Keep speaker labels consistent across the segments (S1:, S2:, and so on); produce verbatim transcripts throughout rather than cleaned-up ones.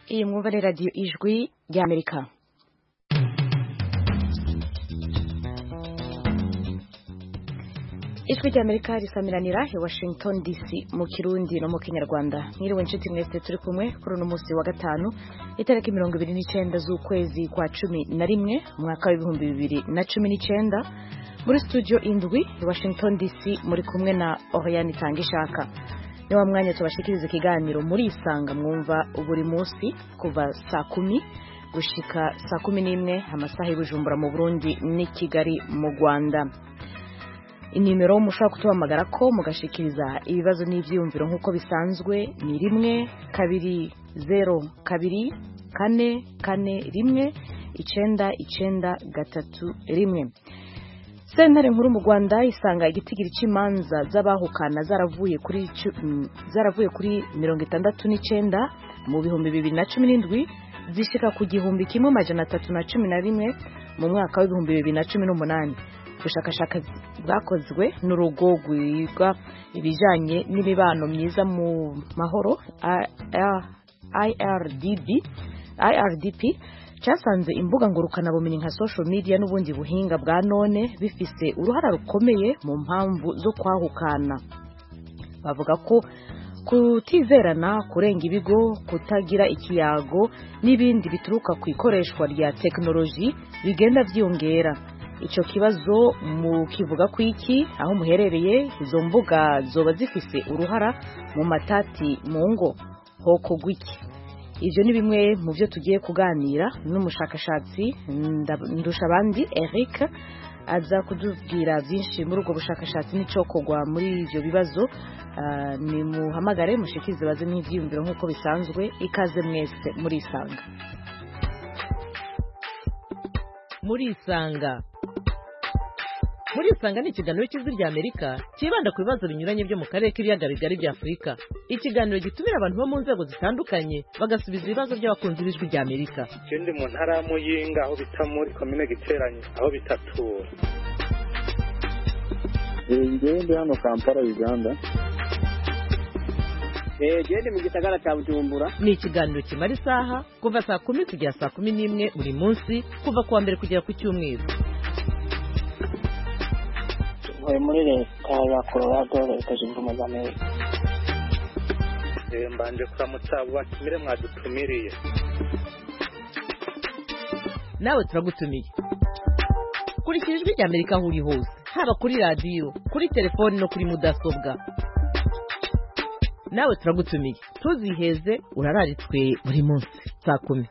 S1: Iyi mwumva ni radiyo ijwi ry'Amerika. Ijwi ry'Amerika risamiranira i Washington D C mu Kirundi no mu Kinyarwanda. Mwiriwe nshuti mwese turi kumwe kuri uno munsi wa gatanu itariki mirongo ibiri n'icenda z'ukwezi kwa cumi na rimwe umwaka w'ibihumbi bibiri na cumi n'icenda muri studio indwi i Washington D C muri kumwe na Oriane Tangishaka. Ni wa mwanya tubashikiriza ikiganiro muri isanga mwumva buri munsi kuva saa kumi gushika saa kumi n'imwe amasaha y'Ibujumbura mu Burundi ni Kigali mu Rwanda. Inimero mushobora kutuhamagara ko mugashikiriza ibibazo n'ivyiyumviro nk'uko bisanzwe ni rimwe kabiri zero kabiri kane kane rimwe icenda icenda gatatu rimwe. Sentare nkuru mu Rwanda isanga igitigiri c'imanza z'abahukana zaravuye kuri zaravuye kuri mirongo itandatu n'icenda mu bihumbi bibiri na cumi n'indwi zishika ku gihumbi kimwe amajana atatu na cumi na rimwe mu mwaka w'ibihumbi bibiri na cumi n'umunani. Ubushakashatsi bwakozwe n'urugo rwiga ibijanye n'imibano myiza mu mahoro I R D P I R D P cyasanze imbuga ngurukana bumenyi nka social media n'ubundi buhinga bwa none bifise uruhara rukomeye mu mpamvu zo kwahukana. Bavuga ko kutizerana, kurenga ibigo, kutagira ikiyago n'ibindi bituruka ku ikoreshwa rya teknoloji bigenda vyongera. Ico kibazo mu kivuga kwiki aho muherereye izo mbuga zoba zifise uruhara mu matati mu ngo hoko gwiki. Ivyo ni bimwe mu byo tugiye kuganira n'umushakashatsi Ndushabandi Eric aza kudubwira byinshi muri ubwo bushakashatsi n'icokogwa muri ivyo bibazo. Uh, ni muhamagare mushikize baze n'ivyiyumviro nk'uko bisanzwe. Ikaze mwese muri isanga.
S2: Muri isanga Muri isanga ni ikiganiro cy'ijwi ry'Amerika kibanda ku bibazo binyuranye byo mu karere k'ibiyaga bigari bya Afurika. Ikiganiro gitumira abantu bo mu nzego zitandukanye bagasubiza ibibazo by'abakunzi b'ijwi ry'Amerika.
S3: Ikindi mu ntara ya Muyinga aho bita muri komine Giteranye aho bitatura.
S4: Ngende hano Kampala Uganda.
S5: Eh gende mu gisagara cya Bujumbura.
S2: Ni ikiganiro kimara isaha kuva saa kumi kugera saa kumi n'imwe buri munsi kuva kuwa mbere kugera ku cyumweru.
S5: Muri leta ya Colorado leta zunze ubumwe za Amerika.
S3: Eh mbanje kuramutsa batumire mwadutumiriye.
S2: Nawe turagutumiye. Kurikira ijwi ry'Amerika aho uri hose, haba kuri radio, kuri telefone no kuri mudasobwa. Nawe turagutumiye. Tuziheze urararitswe buri munsi saa kumi.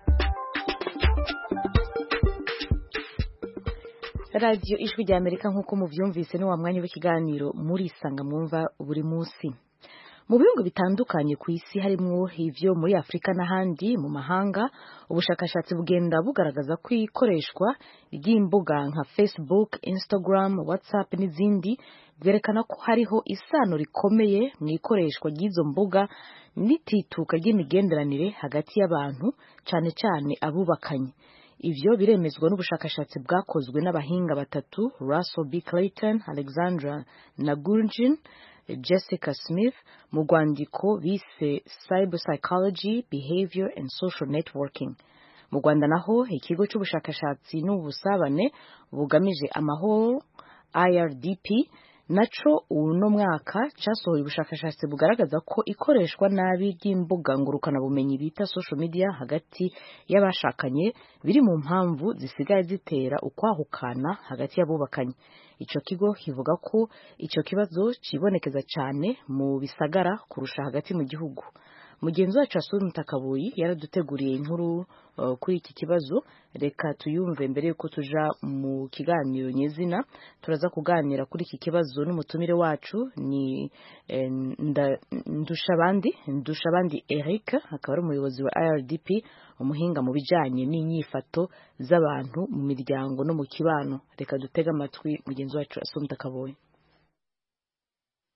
S1: Radio ijwi ry'Amerika nk'uko muvyumvise ni wa mwanya w'ikiganiro muri isanga mwumva buri munsi. Mu bihugu bitandukanye ku isi harimwo ivyo muri Afrika n'ahandi mu mahanga, ubushakashatsi bugenda bugaragaza ko ikoreshwa ry'imbuga nka Facebook, Instagram, WhatsApp n'izindi bwerekana ko hariho isano rikomeye mu ikoreshwa ry'izo mbuga n'itituka ry'imigenderanire hagati y'abantu, cane cane abubakanye. Ivyo biremezwa n'ubushakashatsi bwakozwe n'abahinga batatu Russell B. Clayton, Alexandra Nagurjin, Jessica Smith mu rwandiko bise Cyber Psychology, Behavior and Social Networking. Mu Rwanda naho ikigo c'ubushakashatsi n'ubusabane bugamije amahoro I R D P naco uno mwaka casohoye ubushakashatsi bugaragaza ko ikoreshwa nabi ry'imbuga ngurukana bumenyi bita social media hagati y'abashakanye biri mu mpamvu zisigaye zitera ukwahukana hagati y'abubakanye. Ico kigo kivuga ko ico kibazo cibonekeza cyane mu bisagara kurusha hagati mu gihugu. Mugenzi wacu Asumta Kabuyi yaraduteguriye inkuru uh, kuri iki kibazo. Reka tuyumve mbere yuko tuja mu kiganiro nyezina. Turaza kuganira kuri iki kibazo n'umutumire wacu ni eh, Ndushabandi Ndushabandi Eric akaba ari umuyobozi wa I R D P, umuhinga mu bijanye n'inyifato z'abantu mu miryango no mu kibano. Reka dutega amatwi mugenzi wacu Asumta Kabuyi.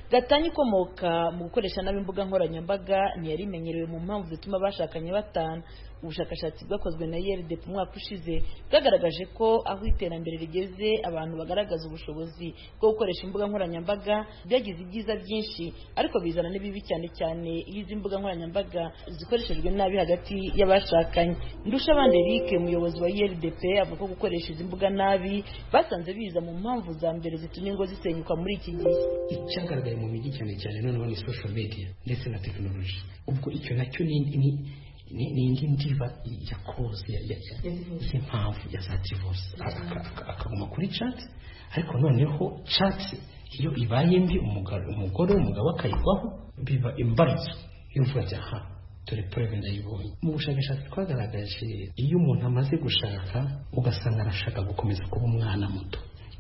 S6: Gatanya ikomoka mu gukoresha nabi imbuga nkoranyambaga ntiyari imenyerewe mu mpamvu zituma bashakanye batana. Ubushakashatsi bwakozwe na I R D P umwaka ushize bwagaragaje ko aho iterambere rigeze abantu bagaragaza ubushobozi bwo gukoresha imbuga nkoranyambaga byagize ibyiza byinshi, ariko bizana n'ibibi cyane cyane iyo izi mbuga nkoranyambaga zikoreshejwe nabi hagati y'abashakanye. Ndushabandi Eric umuyobozi wa I R D P avuga ko gukoresha izi mbuga nabi basanze biza mu mpamvu za mbere zituma ingo zisenyuka muri iki gihe.
S7: Icyagaragaye mu mijyi cyane cyane noneho ni social media ndetse na technology. Ubwo icyo nacyo ni ni ni indi ndiba ya cause ya impamvu ya za divorce akaguma kuri chat, ariko noneho chat iyo ibaye mbi umugore umugore umugabo akayigwaho biba imbarutso y'imvuga aha turi preve ndayibonye. Mu bushakashatsi twagaragaje iyo umuntu amaze gushaka ugasanga arashaka gukomeza kuba umwana muto,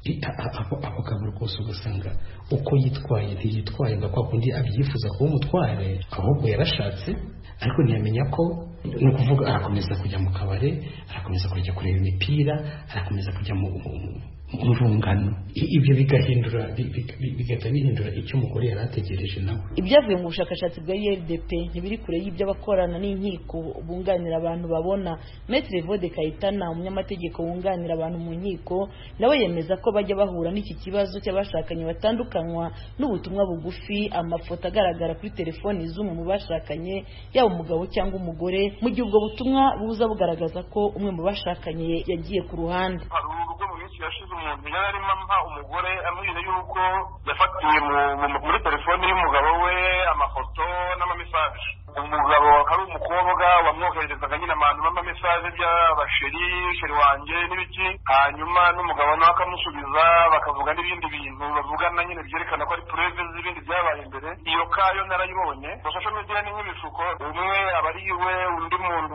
S7: abagabo rwose ugasanga uko yitwaye ntiyitwaye ngo kwa kundi abyifuza kuba umutware, ahubwo yarashatse ariko ntiyamenya ko ni ukuvuga arakomeza kujya mu kabare, arakomeza kujya kureba imipira, arakomeza kujya mu urungano. Ibyo bigahindura bigahita bihindura icyo umugore yari ategereje nawe.
S6: Ibyavuye mu bushakashatsi bwa I R D P ntibiri kure y'ibyo abakorana n'inkiko bunganira abantu babona. Maître Vode Kayitana umunyamategeko wunganira abantu mu nkiko nawe yemeza ko bajya bahura n'iki kibazo cy'abashakanye batandukanywa n'ubutumwa bugufi, amafoto agaragara kuri telefoni z'umwe mu bashakanye yaba umugabo cyangwa umugore, mu gihe ubwo butumwa buza bugaragaza ko umwe mu bashakanye yagiye ku ruhande.
S8: Yashize umuntu yarimo ampa umugore amubwira yuko yafatiye muri telefone y'umugabo we amafoto n'amamesaje. Umugabo hari umukobwa wamwoherezaga nyine abantu n'amamesaje by'abasheri sheri wanjye n'ibiki, hanyuma n'umugabo nawe akamusubiza bakavuga n'ibindi bintu bavugana nyine byerekana ko ari preve z'ibindi byabaye imbere. Iyo kayo narayibonye social media ni nk'ibishuko, umwe aba ari we undi muntu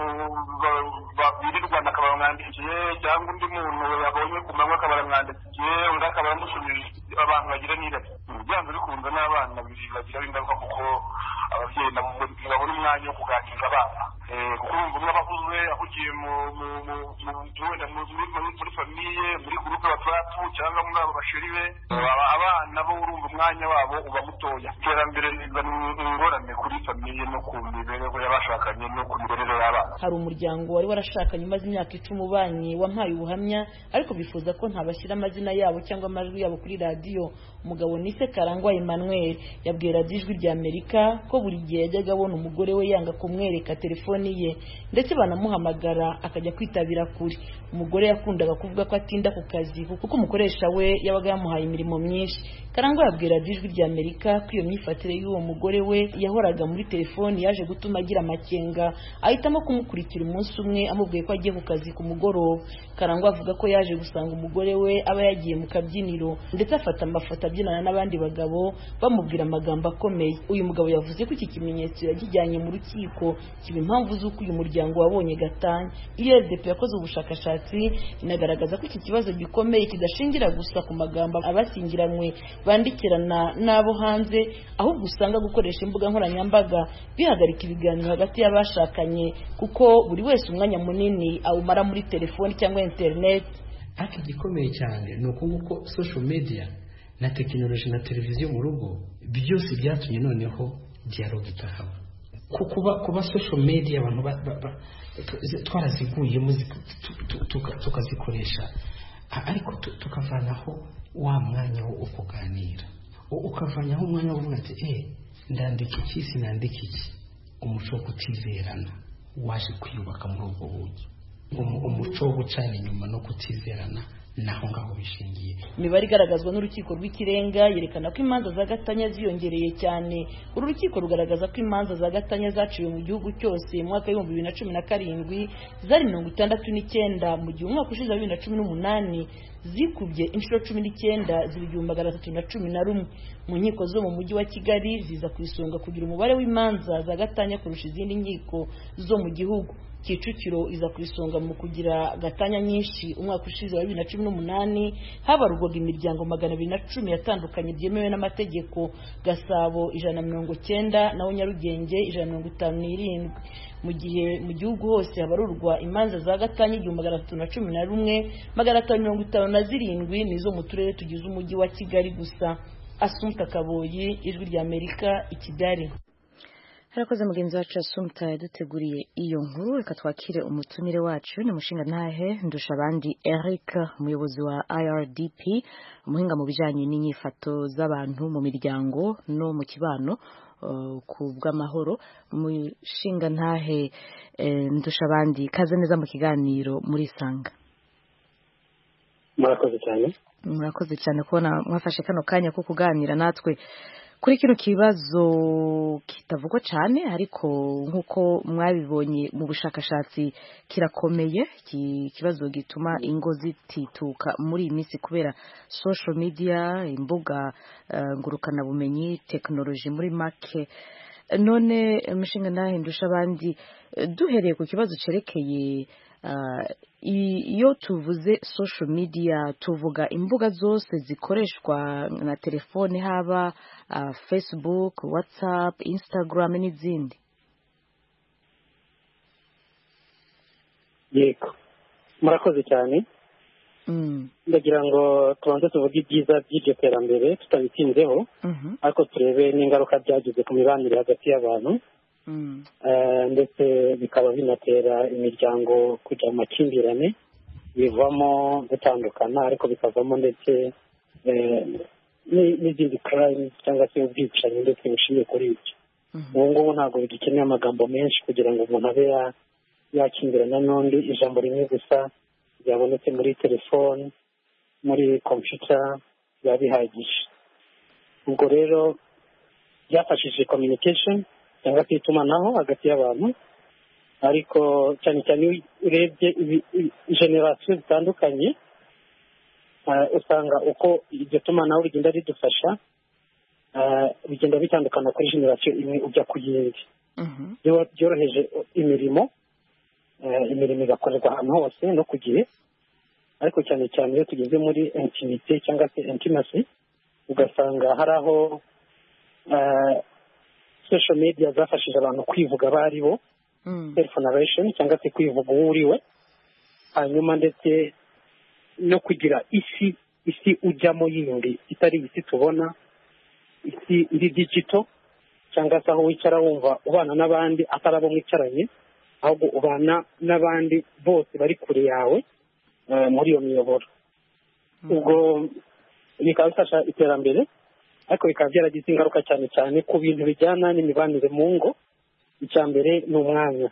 S8: birirwana akaba bamwandikiye, cyangwa undi muntu yabonye ku manywa akaba baramwandikiye undi akaba yamusubije. Abantu bagira n'irari byanze bikunze n'abana bibagira ingaruka kuko ababyeyi babona umwanya wo kuganiriza abana, kuko urumva umwe abahuze ahugiye wenda muri famiye muri gurupe batatu cyangwa muri abo basheri be, abana bo urumva umwanya wabo uba mutoya. Iterambere rizana ingorane kuri famiye no ku mibereho y'abashakanye no ku mibereho y'abana.
S6: Hari umuryango wari warashakanye umaze imyaka icumi ubanye wampaye ubuhamya, ariko bifuza ko ntabashyira amazina yabo cyangwa amajwi yabo kuri radiyo. Umugabo Nise Karangwa Emmanuel yabwiye radiyo Ijwi rya Amerika ko buri gihe yajyaga abona umugore we yanga kumwereka telefoni ye, ndetse banamuhamagara akajya kwitabira kure. Umugore yakundaga kuvuga ko atinda ku kazi kuko umukoresha we yabaga yamuhaye imirimo myinshi. Karangwa yabwiye radiyo Ijwi rya Amerika ko iyo myifatire y'uwo mugore we yahoraga muri telefoni yaje gutuma agira amakenga, ahitamo kumukurikira umunsi umwe amubwiye ko agiye ku kazi ku mugoroba. Karangwa avuga ko yaje gusanga umugore we aba yagiye mu kabyiniro, ndetse afata amafoto abyinana n'abandi bagabo bamubwira amagambo akomeye. Uyu mugabo yavuze ko iki kimenyetso yagijyanye mu rukiko kiba impamvu z'uko uyu muryango wabonye gatanya. I R D P yakoze ubushakashatsi inagaragaza ko iki kibazo gikomeye kidashingira gusa ku magambo abashyingiranywe bandikirana n'abo hanze, ahubwo usanga gukoresha imbuga nkoranyambaga bihagarika ibiganiro hagati y'abashakanye kuko buri wese umwanya munini awumara muri telefoni cyangwa internet.
S7: Ati gikomeye cyane ni uko nguko social media na technology na televiziyo mu rugo byose byatumye noneho dialogue itahaba. Kuba kuba social media abantu twaraziguyemo tukazikoresha, ariko tukavanaho wa mwanya wo kuganira, ukavanyaho umwanya wo kuvuga ati eh ndandika iki sinandika iki. Umuco wo kutizerana waje kwiyubaka muri ubwo buryo, umuco wo gucana inyuma no kutizerana naho ngaho bishingiye.
S6: Imibare igaragazwa n'urukiko rw'ikirenga yerekana ko imanza za gatanya ziyongereye cyane. Uru rukiko rugaragaza ko imanza za gatanya zaciwe mu gihugu cyose mu mwaka w'ibihumbi bibiri na cumi na karindwi zari mirongo itandatu n'icyenda, mu gihe umwaka ushize wa bibiri na cumi n'umunani zikubye inshuro cumi n'icyenda ziba igihumbi magana atatu na cumi na rumwe. Mu nkiko zo mu mujyi wa Kigali ziza ku isonga kugira umubare w'imanza za gatanya kurusha izindi nkiko zo mu gihugu. Kicukiro iza ku isonga mu kugira gatanya nyinshi. Umwaka ushize wa bibiri na cumi n'umunani habarurwaga imiryango magana abiri na cumi yatandukanye byemewe n'amategeko. Gasabo ijana na mirongo cyenda, naho Nyarugenge ijana na mirongo itanu n'irindwi. Mu gihe mu gihugu hose habarurwa imanza za gatanya igihumbi magana atatu na cumi na rumwe, magana atanu mirongo itanu na zirindwi nizo mu turere tugize umujyi wa Kigali gusa. Assunta Kaboyi, Ijwi ry'Amerika, i Kigali.
S1: harakoze mugenzi wacu Assumpta yaduteguriye iyo nkuru. Reka twakire umutumire wacu ni Mushingantahe Ndushabandi Eric, umuyobozi wa I R D P, umuhinga mu bijyanye n'inyifato z'abantu mu miryango no mu kibano uh, ku bw'amahoro. Mushingantahe eh, Ndushabandi, kaze neza mu kiganiro muri Sanga.
S9: murakoze cyane
S1: murakoze cyane kubona mwafashe kano kanya ko kuganira natwe kuri kino kibazo kitavugwa cyane, ariko nk'uko mwabibonye mu bushakashatsi kirakomeye, ikibazo gituma ingo zitituka muri iyi minsi kubera social media, imbuga uh, ngurukanabumenyi, tekinoloji muri make. None Mushingantahe Ndushabandi, duhereye ku kibazo cerekeye uh, iyo tuvuze social media tuvuga imbuga zose zikoreshwa na telefone, haba uh, Facebook, WhatsApp, Instagram n'izindi.
S9: yego murakoze cyane.
S1: mm.
S9: ndagira ngo tubanze tuvuge ibyiza by'iryo terambere tutabitinzeho,
S1: mm-hmm.
S9: ariko turebe n'ingaruka byagize ku mibanire hagati y'abantu.
S1: mm.
S9: uh, ndetse bikaba binatera imiryango kujya mu makimbirane, bivamo gutandukana, ariko bikavamo ndetse n'izindi crime cyangwa se ubwicanyi ndetse bushingiye kuri ibyo. ubu ngubu ntabwo bigikeneye amagambo menshi kugira ngo umuntu abe yakimbirana n'undi. Ijambo rimwe gusa ryabonetse muri telefone, muri computer, biba bihagije. ubwo rero byafashije communication cyangwa se itumanaho hagati y'abantu, ariko cyane cyane urebye generasiyo zitandukanye usanga uko iryo tumanaho rigenda ridufasha bigenda bitandukana kuri generasiyo imwe ujya ku yindi. byoroheje imirimo, imirimo igakorerwa ahantu hose no ku gihe, ariko cyane cyane iyo tugeze muri intimite cyangwa se intimacy, ugasanga hari aho social media zafashije abantu kwivuga bari bo, self narration cyangwa se kwivuga uwo uriwe, hanyuma ndetse no kugira isi isi ujyamo yindi itari isi tubona, isi iri digital, cyangwa se aho wicara wumva ubana n'abandi atari abo mwicaranye, ahubwo ubana n'abandi bose bari kure yawe muri iyo miyoboro. ubwo bikaba bifasha iterambere, ariko bikaba byaragize ingaruka cyane cyane ku bintu bijyana n'imibanire mu ngo. icya mbere ni umwanya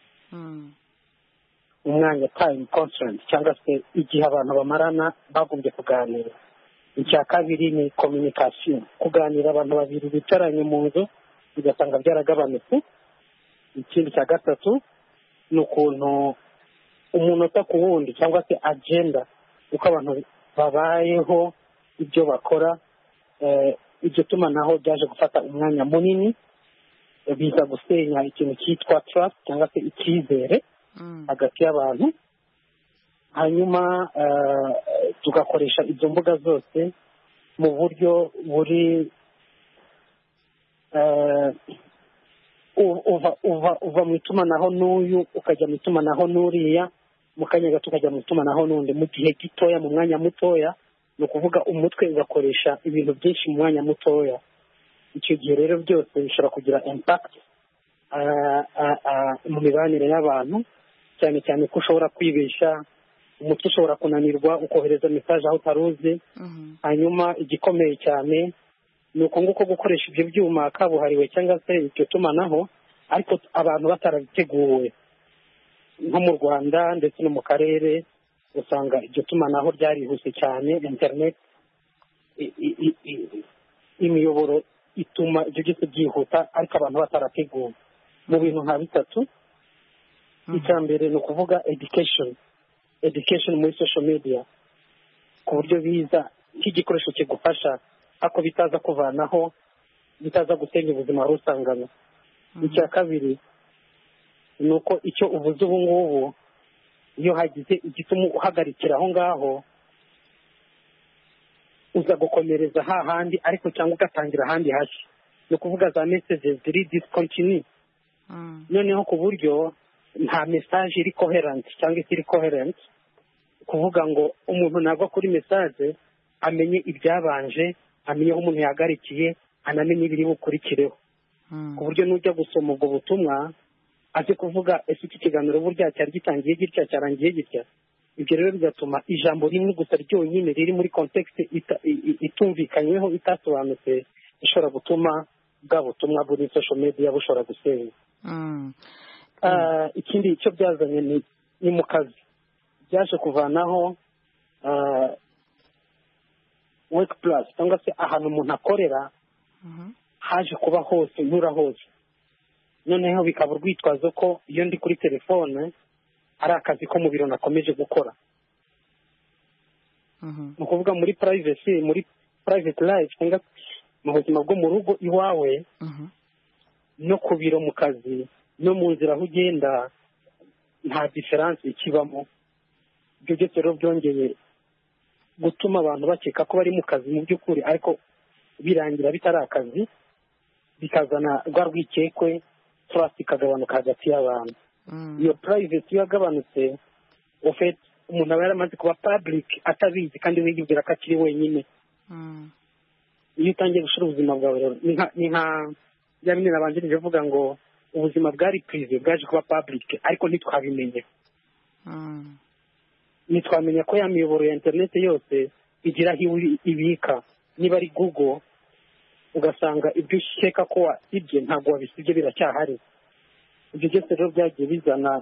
S9: umwanya time constraint, cyangwa se igihe abantu bamarana bagombye kuganira. icya kabiri ni communication, kuganira abantu babiri bicaranye mu nzu ugasanga byaragabanutse. ikindi cya gatatu ni ukuntu umunota ku wundi cyangwa se agenda, uko abantu babayeho, ibyo bakora. iryo tumanaho ryaje gufata umwanya munini, biza gusenya ikintu cyitwa trust cyangwa se icyizere hagati y'abantu. hanyuma tugakoresha izo mbuga zose mu buryo buri uva uva uva mu itumanaho n'uyu ukajya mu itumanaho n'uriya, mu kanya gato ukajya mu itumanaho n'undi mu gihe gitoya, mu mwanya mutoya. ni ukuvuga umutwe ugakoresha ibintu byinshi mu mwanya mutoya. icyo gihe rero byose bishobora kugira impact mu mibanire y'abantu, cyane cyane ko ushobora kwibeshya, umutwe ushobora kunanirwa ukohereza message aho utaruzi. hanyuma igikomeye cyane ni uko nguko gukoresha ibyo byuma kabuhariwe cyangwa se iryo tumanaho, ariko abantu batarabiteguwe. nko mu Rwanda ndetse no mu karere usanga iryo tumanaho ryarihuse cyane, internet imiyoboro ituma ibyo byose byihuta, ariko abantu batarateguwe mu bintu nka bitatu. icya mbere ni ukuvuga education education muri social media, ku buryo biza nk'igikoresho kigufasha, ako bitaza kuvanaho, bitaza gusenya ubuzima wari usanganywe. icya kabiri ni uko icyo uvuze ubu ngubu, iyo hagize igituma uhagarikira aho ngaho, uza gukomereza hahandi, ariko cyangwa ugatangira ahandi hashya. ni ukuvuga za messages ziri discontinue. noneho ku buryo nta message iri coherent cyangwa iri coherent, kuvuga ngo umuntu nagwa kuri message amenye ibyabanje amenye aho umuntu yahagarikiye, anamenye ibiri bukurikireho, ku buryo n'ujya gusoma ubwo butumwa aze kuvuga ese iki kiganiro burya cyari gitangiye gitya cyarangiye gitya. Ibyo rero bigatuma ijambo rimwe gusa ryonyine riri muri context itumvikanyweho itasobanutse ishobora gutuma bwa butumwa buri social media bushobora gusenya. Ikindi icyo byazanye ni ni mu kazi, byaje kuvanaho work plus cyangwa se ahantu umuntu akorera haje kuba hose nyura hose. Noneho bikaba urwitwazo ko iyo ndi kuri telefone ari akazi ko mu biro nakomeje gukora. Ni ukuvuga muri privacy, muri private life cyangwa mu buzima bwo mu rugo iwawe no ku biro mu kazi no mu nzira aho ugenda nta diferanse ikibamo. Ibyo byose rero byongeye gutuma abantu bakeka ko bari mu kazi mu by'ukuri, ariko birangira bitari akazi, bikazana rwa rwikekwe, trust ikagabanuka hagati y'abantu. Iyo private iyo yagabanutse, ufite umuntu aba yaramaze kuba public atabizi kandi wigibwira ko akiri wenyine. Iyo utangiye gushira ubuzima bwawe rero ni nka bya bindi nabanjirije vuga ngo ubuzima bwari privé bwaje kuba public, ariko ntitwabimenye. Nitwamenya ko ya miyoboro ya internet yose igira aho ibika. Niba ari Google ugasanga ibyo ushaka ko wasibye ntabwo wabisibye biracyahari. Ibyo byose rero byagiye bizana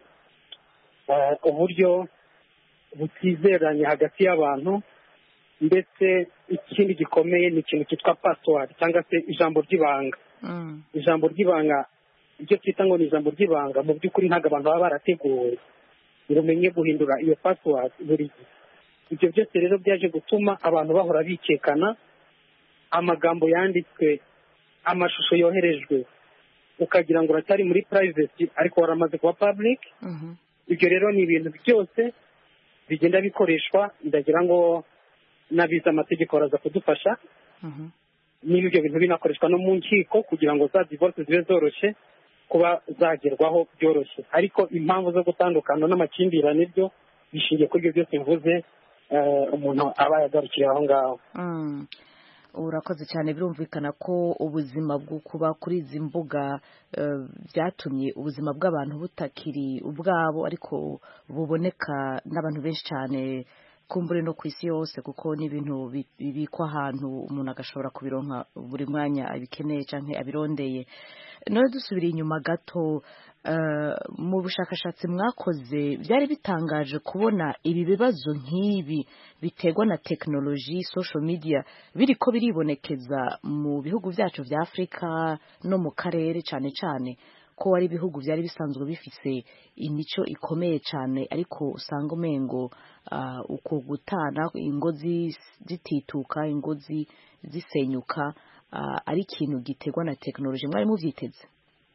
S9: uburyo butizeranye hagati y'abantu, ndetse ikindi gikomeye ni ikintu cyitwa password cyangwa se ijambo ry'ibanga. Ijambo ry'ibanga ibyo twita ngo ni ijambo ry'ibanga mu by'ukuri ntabwo abantu baba barateguwe ngo umenye guhindura iyo password buri gihe. Ibyo byose rero byaje gutuma abantu bahora bikekana, amagambo yanditswe, amashusho yoherejwe ukagira ngo uratari muri privacy ariko waramaze kuba public. Ibyo rero ni ibintu byose bigenda bikoreshwa, ndagira ngo nabiza amategeko baraza kudufasha. Niba ibyo bintu binakoreshwa no mu nkiko kugira ngo za divorce zibe zoroshye kuba zagerwaho byoroshye, ariko impamvu zo gutandukana n'amakimbirane byo bishingiye kuri ibyo byose mvuze umuntu aba yagarukiriye aho ngaho.
S1: Urakoze cyane. Birumvikana ko ubuzima bwo kuba kuri izi mbuga byatumye ubuzima bw'abantu butakiri ubwabo, ariko buboneka n'abantu benshi cyane kumbure no ku isi yose, kuko n'ibintu bibikwa ahantu umuntu agashobora kubironka buri mwanya abikeneye cyangwa abirondeye. None dusubira inyuma gato, mu bushakashatsi mwakoze byari bitangaje kubona ibi bibazo nk'ibi biterwa na tekinoloji, social media biriko biribonekeza mu bihugu byacu bya Afurika no mu karere, cyane cyane ko ari ibihugu byari bisanzwe bifise imico ikomeye cyane, ariko usanga umengo uko gutana ingozi zitituka, ingozi zisenyuka ari ikintu giterwa na tekinoloji. Mwari mubyiteze?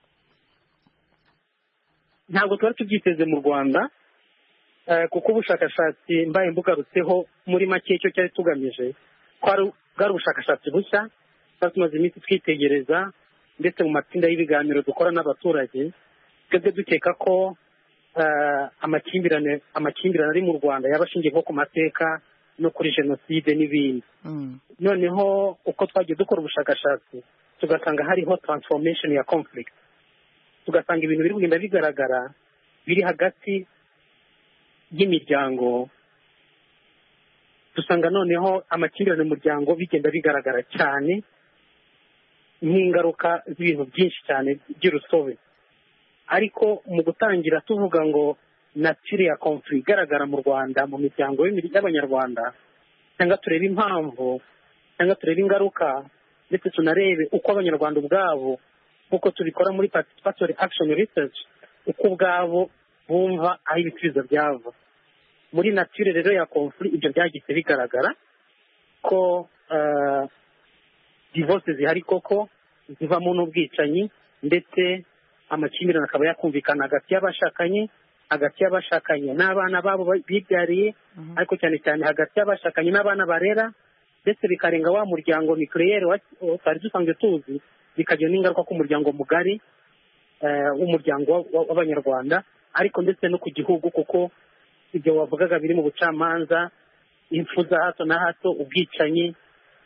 S9: Ntabwo twari tubyiteze mu Rwanda, kuko ubushakashatsi mbaye mbugarutseho muri make icyo cyari tugamije bwari ubushakashatsi bushya twari tumaze iminsi twitegereza, ndetse mu matsinda y'ibiganiro dukora n'abaturage twebwe dukeka ko amakimbirane amakimbirane ari mu Rwanda yaba ashingiye nko ku mateka no kuri jenoside n'ibindi. Noneho uko twagiye dukora ubushakashatsi tugasanga hariho transformation ya conflict, tugasanga ibintu biri kugenda bigaragara biri hagati y'imiryango. Dusanga noneho amakimbirane mu muryango bigenda bigaragara cyane nk'ingaruka z'ibintu byinshi cyane by'urusobe. Ariko mu gutangira tuvuga ngo nature ya conflict igaragara mu Rwanda mu miryango y'Abanyarwanda, cyangwa turebe impamvu, cyangwa turebe ingaruka, ndetse tunarebe uko Abanyarwanda ubwabo nk'uko tubikora muri participatory action research, uko ubwabo bumva aho ibisubizo byava. Muri nature rero ya conflict ibyo byagise bigaragara ko divorce zihari koko zivamo n'ubwicanyi, ndetse amakimbirane akaba yakumvikana hagati y'abashakanye, hagati y'abashakanye n'abana babo bibyariye, ariko cyane cyane hagati y'abashakanye n'abana barera, ndetse bikarenga wa muryango nucleaire twari dusanzwe tuzi, bikagira n'ingaruka ku muryango mugari w'umuryango w'Abanyarwanda, ariko ndetse no ku gihugu, kuko ibyo wavugaga biri mu bucamanza, impfu za hato na hato, ubwicanyi,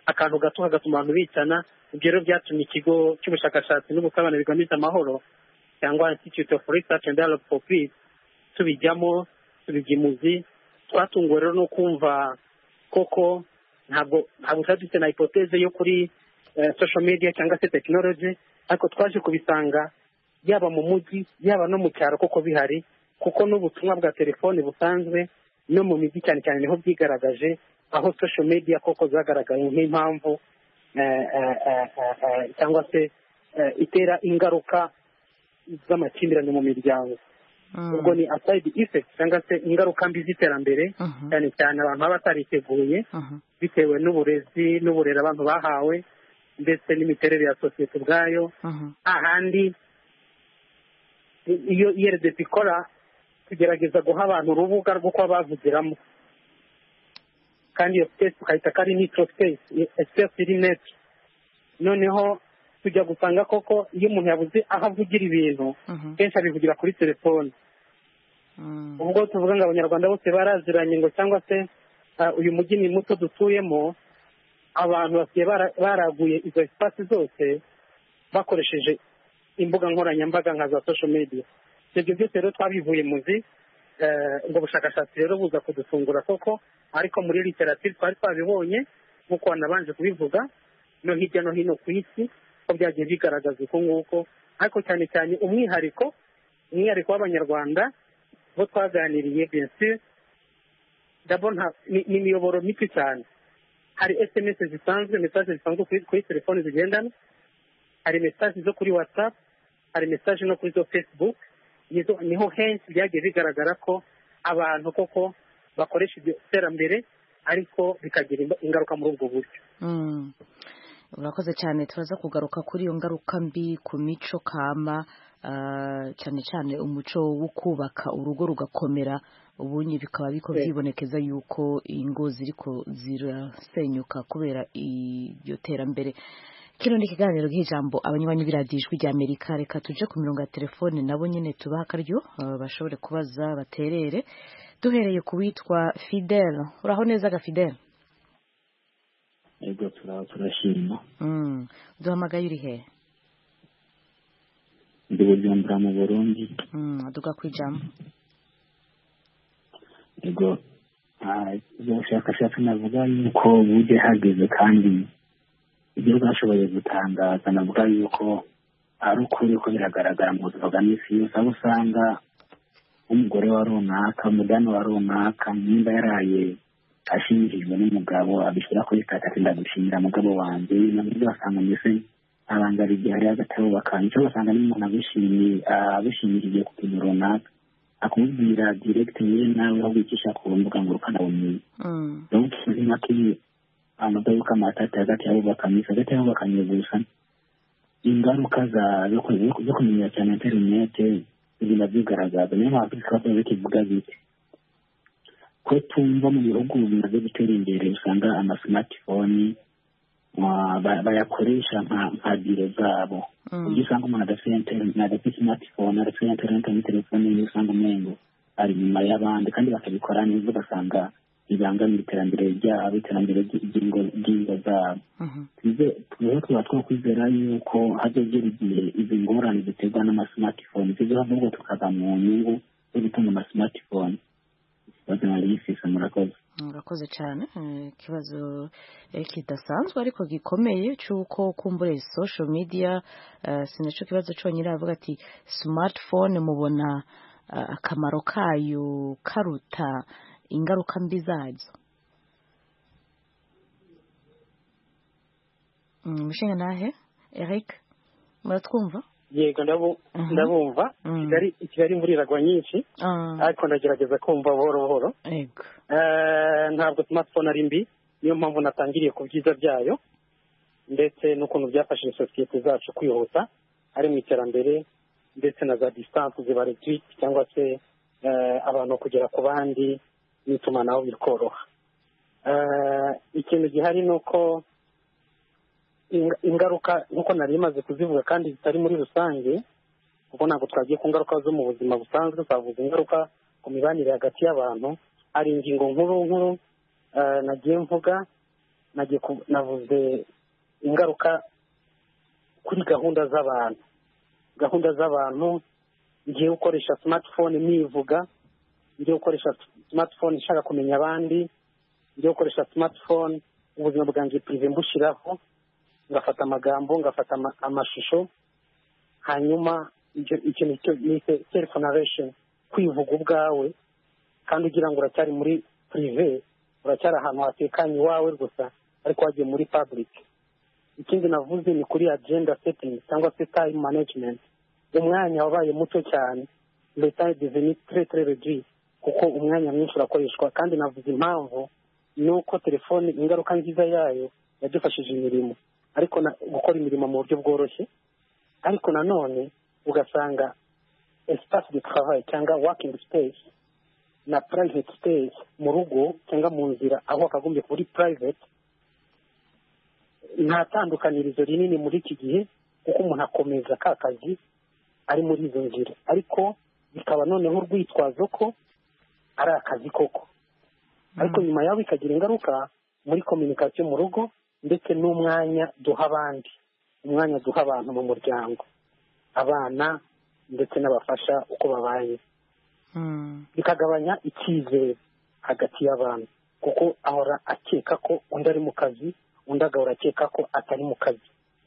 S9: akantu gato kagatuma abantu bicana. Ibyo rero byatumye ikigo cy'ubushakashatsi n'ubusabane bigamije amahoro cyangwa Institute of Research and Dialogue for Peace tubijyamo tubijya imuzi. Twatunguwe rero no kumva koko ntabwo ntabwo twari dufite na hypothèse yo kuri social media cyangwa se technology, ariko twaje kubisanga yaba mu mujyi yaba no mu cyaro koko bihari, kuko n'ubutumwa bwa telefone busanzwe no mu mijyi cyane cyane niho byigaragaje, aho social media koko zagaragaye nk'impamvu cyangwa se itera ingaruka z'amakimbirane mu miryango. Ubwo ni aside effect cyangwa se ingaruka mbi z'iterambere, cyane cyane abantu baba batariteguye bitewe n'uburezi n'uburere abantu bahawe ndetse n'imiterere ya sosiyete ubwayo. Ahandi iyo I R D P ikora tugerageza guha abantu urubuga rwo kuba bavugiramo, kandi iyo space tukayita ko ari micro space, space iri net. Noneho tujya gusanga koko iyo umuntu yabuze aho avugira ibintu kenshi abivugira kuri telefone. Ubwo tuvuga ngo abanyarwanda bose baraziranye ngo cyangwa se uyu mujyi ni muto dutuyemo, abantu basiye baraguye izo espace zose bakoresheje imbuga nkoranyambaga nka za social media. Ibyo byose rero twabivuye muzi, ngo ubushakashatsi rero buza kudufungura koko, ariko muri literature twari twabibonye nk'uko wanabanje kubivuga no hirya no hino ku isi ko byagiye bigaragaza uko nguko, ariko cyane cyane umwihariko umwihariko w'abanyarwanda bo twaganiriye bien sûr d'abord ni imiyoboro mito cyane. Hari S M S zisanzwe, message zisanzwe kuri telefone zigendana, hari message zo kuri WhatsApp, hari message no kuri zo Facebook. Nizo niho henshi byagiye bigaragara ko abantu koko bakoresha ibyo terambere ariko bikagira ingaruka muri ubwo buryo.
S1: Urakoze cyane. Turaza kugaruka kuri iyo ngaruka mbi ku mico kama, cyane cyane umuco wo kubaka urugo rugakomera, ubunye bikaba biko byibonekeza yuko ingo ziriko zirasenyuka kubera iyo terambere. Kino ni kiganiro cy'ijambo abanywanyi biradijwe rya Amerika. Reka tuje ku mirongo ya telefone nabo nyine tubaha akaryo bashobore kubaza baterere, duhereye ku witwa Fidel. Uraho neza ga Fidel?
S10: Ego turaho turashima.
S1: Mm. Duhamagaye uri he?
S10: Ndi Bujumbura mu Burundi.
S1: Mm, aduga kwijambo.
S10: Ego ah ubushakashatsi navuga yuko buje hageze, kandi ibyo bashoboye gutangaza navuga yuko ari ukuri ko biragaragara mu buzima bwa misi yose, aho usanga umugore wa runaka, umudani wa runaka nimba yaraye ashingirijwe n'umugabo abishyira kuri statut ndagushimira mugabo wanjye, nabyo basanga mbese abangara igihe ari agatabo bakanye cyo basanga n'umuntu abishimiye abishimiriye ku kintu runaka akubwira direct ye nawe aho bikisha ku mbuga ngurukanabumenyi. Donc ubuzima ki amadaruka matata hagati yabo bakamisa hagati yabo bakanyugusa ingaruka za zo kumenya cyane internet ibintu bigaragaza. Niyo mpamvu twaba bikivuga biti ko tumva mu bihugu bimaze gutera imbere usanga ama smartphone bayakoresha nka biro zabo. Ujya usanga umuntu adafite smartphone, adafite internet muri telefone ye, usanga umengo ari nyuma y'abandi, kandi bakabikora neza ugasanga bibangamira iterambere ryabo, iterambere ry'ingo zabo. Tuba tuba twakwizera yuko hazogera igihe izi ngorane ziterwa n'amasmartphone ziza ahubwo tukava mu nyungu zo gutunga amasmartphone.
S1: Murakoze cyane. Ikibazo kidasanzwe ariko gikomeye cy'uko kumbure social media, sinaco kibazo cyonyine avuga ati smartphone mubona akamaro kayo karuta ingaruka mbi zazo. Mushinga nahe Eric, muratwumva?
S9: Yego ndabumva. Kigali Kigali imvura iragwa nyinshi, ariko ndagerageza kumva buhoro buhoro.
S1: Yego.
S9: Ntabwo smartphone ari mbi, niyo mpamvu natangiriye ku byiza byayo ndetse n'ukuntu byafashije sosiyete zacu kwihuta ari mu iterambere, ndetse na za distance ziba reduite cyangwa se abantu kugera ku bandi n'itumanaho bikoroha. Ikintu gihari ni uko ingaruka nkuko nari maze kuzivuga kandi zitari muri rusange, kuko ntabwo twagiye ku ngaruka zo mu buzima busanzwe, twavuze ingaruka ku mibanire hagati y'abantu. Hari ingingo nkuru nkuru nagiye mvuga nagiye navuze ingaruka kuri gahunda z'abantu gahunda z'abantu ngiye gukoresha smartphone nivuga ngiye gukoresha smartphone nshaka kumenya abandi ngiye gukoresha smartphone ubuzima bwanjye prive mbushiraho ngafata amagambo ngafata amashusho hanyuma icyo nicyo ni self narration kwivuga ubwawe kandi ugira ngo uracyari muri prive uracyari ahantu hatekanye iwawe gusa ariko wagiye muri public. Ikindi navuze ni kuri agenda setting cyangwa se time management. Umwanya wabaye muto cyane leta est devenu très très réduit kuko umwanya mwinshi urakoreshwa kandi navuze impamvu nuko telefone ingaruka nziza yayo yadufashije imirimo ariko gukora imirimo mu buryo bworoshye ariko nanone ugasanga espace de travail cyangwa working space na private space mu rugo cyangwa mu nzira aho akagombye kuri private nta tandukanirizo rinini muri iki gihe kuko umuntu akomeza ka kazi ari muri izo nzira ariko bikaba noneho urwitwazo ko ari akazi koko ariko nyuma yaho bikagira ingaruka muri communication mu rugo ndetse n'umwanya duha abandi umwanya duha abantu mu muryango abana ndetse n'abafasha uko babaye bikagabanya icyizere hagati y'abantu kuko ahora akeka ko undi ari mu kazi undi agahora akeka ko atari mu kazi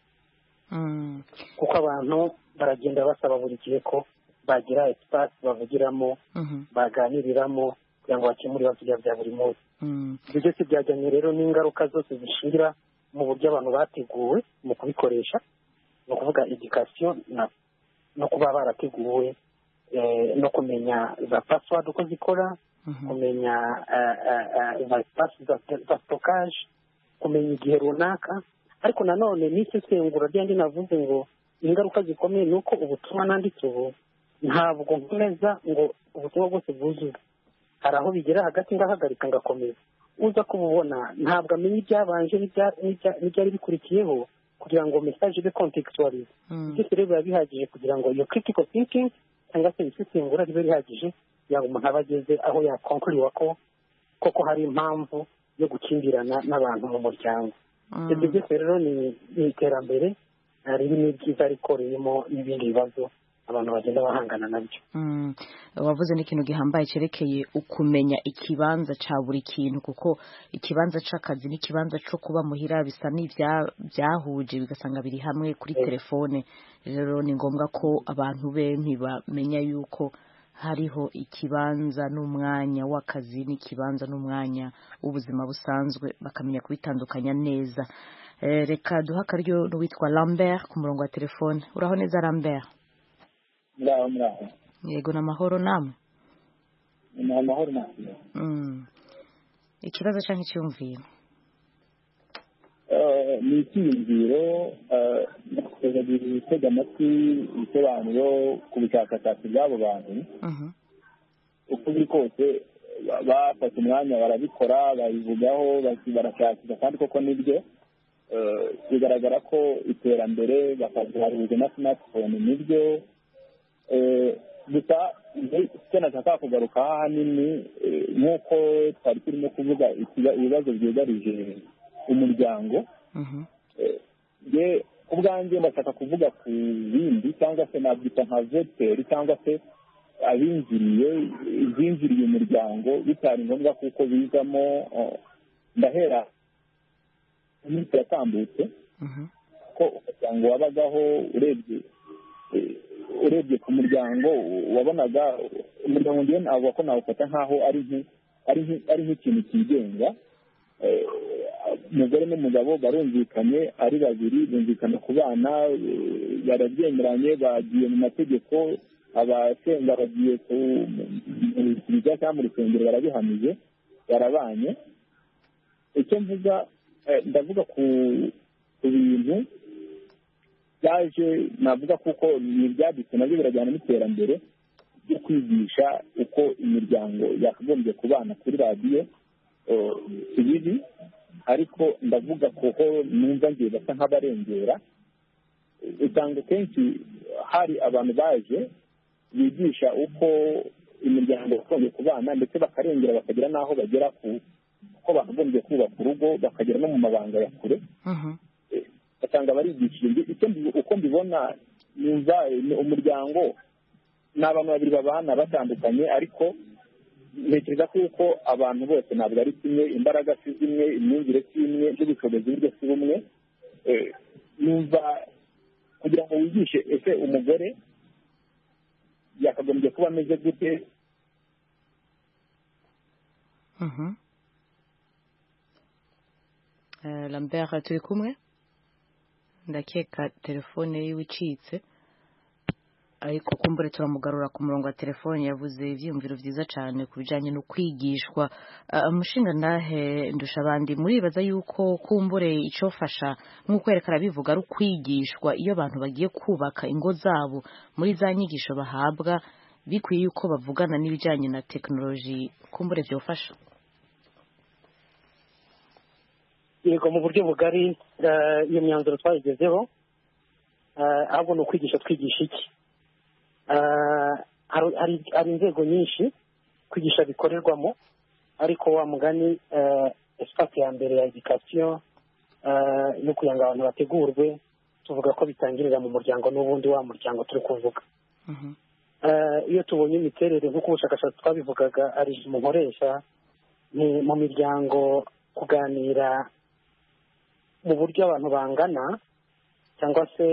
S9: kuko abantu baragenda basaba buri gihe ko bagira espace bavugiramo baganiriramo kugira ngo bakemure ibibazo bya buri munsi ibyo byose byajyanye rero n'ingaruka zose zishingira mu buryo abantu bateguwe mu kubikoresha ni ukuvuga education no kuba barateguwe no kumenya za password uko zikora kumenya za espace za stockage kumenya igihe runaka ariko nanone n'isesengura ryandi navuze ngo ingaruka zikomeye ni uko ubutumwa nanditse ubu ntabwo nkomeza ngo ubutumwa bwose bwuzuye hari aho bigera hagati ngahagarika ngakomeza uza kububona ntabwo amenya ibyabanje n'ibyari bikurikiyeho kugira ngo message ibe contextualize byose rero biba bihagije kugira ngo iyo critical thinking cyangwa se isesengura ribe rihagije kugira ngo umuntu aba ageze aho yakonkuriwa ko koko hari impamvu yo gukimbirana n'abantu mu muryango ibyo byose rero ni iterambere ririmo ibyiza ariko ririmo n'ibindi bibazo abantu bagenda bahangana nabyo.
S1: Wavuze n'ikintu gihambaye cyerekeye ukumenya ikibanza cya buri kintu kuko ikibanza c'akazi n'ikibanza cyo kuba muhira bisa n'ibyahuje bigasanga biri hamwe kuri telefone rero ni ngombwa ko abantu bempi bamenya yuko hariho ikibanza n'umwanya w'akazi n'ikibanza n'umwanya w'ubuzima busanzwe bakamenya kubitandukanya neza. Reka duha akaryo n'uwitwa Lambert ku murongo wa telefone. Uraho neza Lambert?
S4: Muraho muraho.
S1: Yego n'amahoro namwe?
S4: Ni amahoro namwe.
S1: Mm. Ikibazo cyangwa icyumviro?
S4: Eh ni icyumviro eh kugira gutega amatwi ibisobanuro ku bushakashatsi bw'abo bantu.
S1: Mhm.
S4: Uko biri kose bafata umwanya barabikora babivugaho barashakira kandi koko nibyo bigaragara ko iterambere bakaziharuriza na smartphone nibyo gusa icyo nashaka kugaruka ahanini nk'uko twari turimo kuvuga ibibazo byugarije umuryango ubwanjye ndashaka kuvuga ku bindi cyangwa se nabyita nka vecteur cyangwa se abinjiriye zinjiriye umuryango bitari ngombwa kuko bizamo ndahera iminsi yatambutse ko umuryango wabagaho urebye urebye ku muryango wabonaga umuryango ngiye ntabwo ko nawufata nk'aho ari ari nk'ikintu cyigenga umugore n'umugabo barumvikanye ari babiri bumvikana ku bana barabyemeranye bagiye mu mategeko abasenga bagiye ku kiliziya cyangwa mu rusengero barabihamije barabanye icyo mvuga ndavuga ku bintu byaje navuga kuko ni ibyaditse nabyo birajyana n'iterambere ryo kwigisha uko imiryango yakagombye kubana kuri radiyo ibibi ariko ndavuga kuko numva ngiye basa nk'abarengera usanga kenshi hari abantu baje bigisha uko imiryango yagombye kubana ndetse bakarengera bakagira n'aho bagera ku ko bakagombye kubaka urugo bakagera no mu mabanga ya kure basanga barigishije uko mbibona numva umuryango ni abantu babiri babana batandukanye ariko ntekereza ko abantu bose ntabwo ari kimwe imbaraga si zimwe imyumvire si imwe n'ubushobozi buryo si bumwe numva kugira ngo wigishe ese umugore yakagombye kuba ameze gute
S1: Lambert turi kumwe ndakeka telefone yiwe icitse ariko kumbure turamugarura ku murongo wa telefone yavuze ibyiyumviro byiza cyane ku bijyanye no kwigishwa umushinga ndahe ndusha abandi muribaza yuko kumbure icyofasha nk'uko yerekana bivuga ari ukwigishwa iyo abantu bagiye kubaka ingo zabo muri za nyigisho bahabwa bikwiye yuko bavugana n'ibijyanye na tekinoloji kumbure byofasha
S9: yego mu buryo bugari iyo myanzuro twayigezeho ahubwo ni ukwigisha twigisha iki hari inzego nyinshi kwigisha bikorerwamo ariko wa mugani esipati ya mbere ya edikasiyo no kugira ngo abantu bategurwe tuvuga ko bitangirira mu muryango n'ubundi wa muryango turi kuvuga iyo tubonye imiterere nk'uko ubushakashatsi twabivugaga ari mu nkoresha ni mu miryango kuganira mu buryo abantu bangana cyangwa se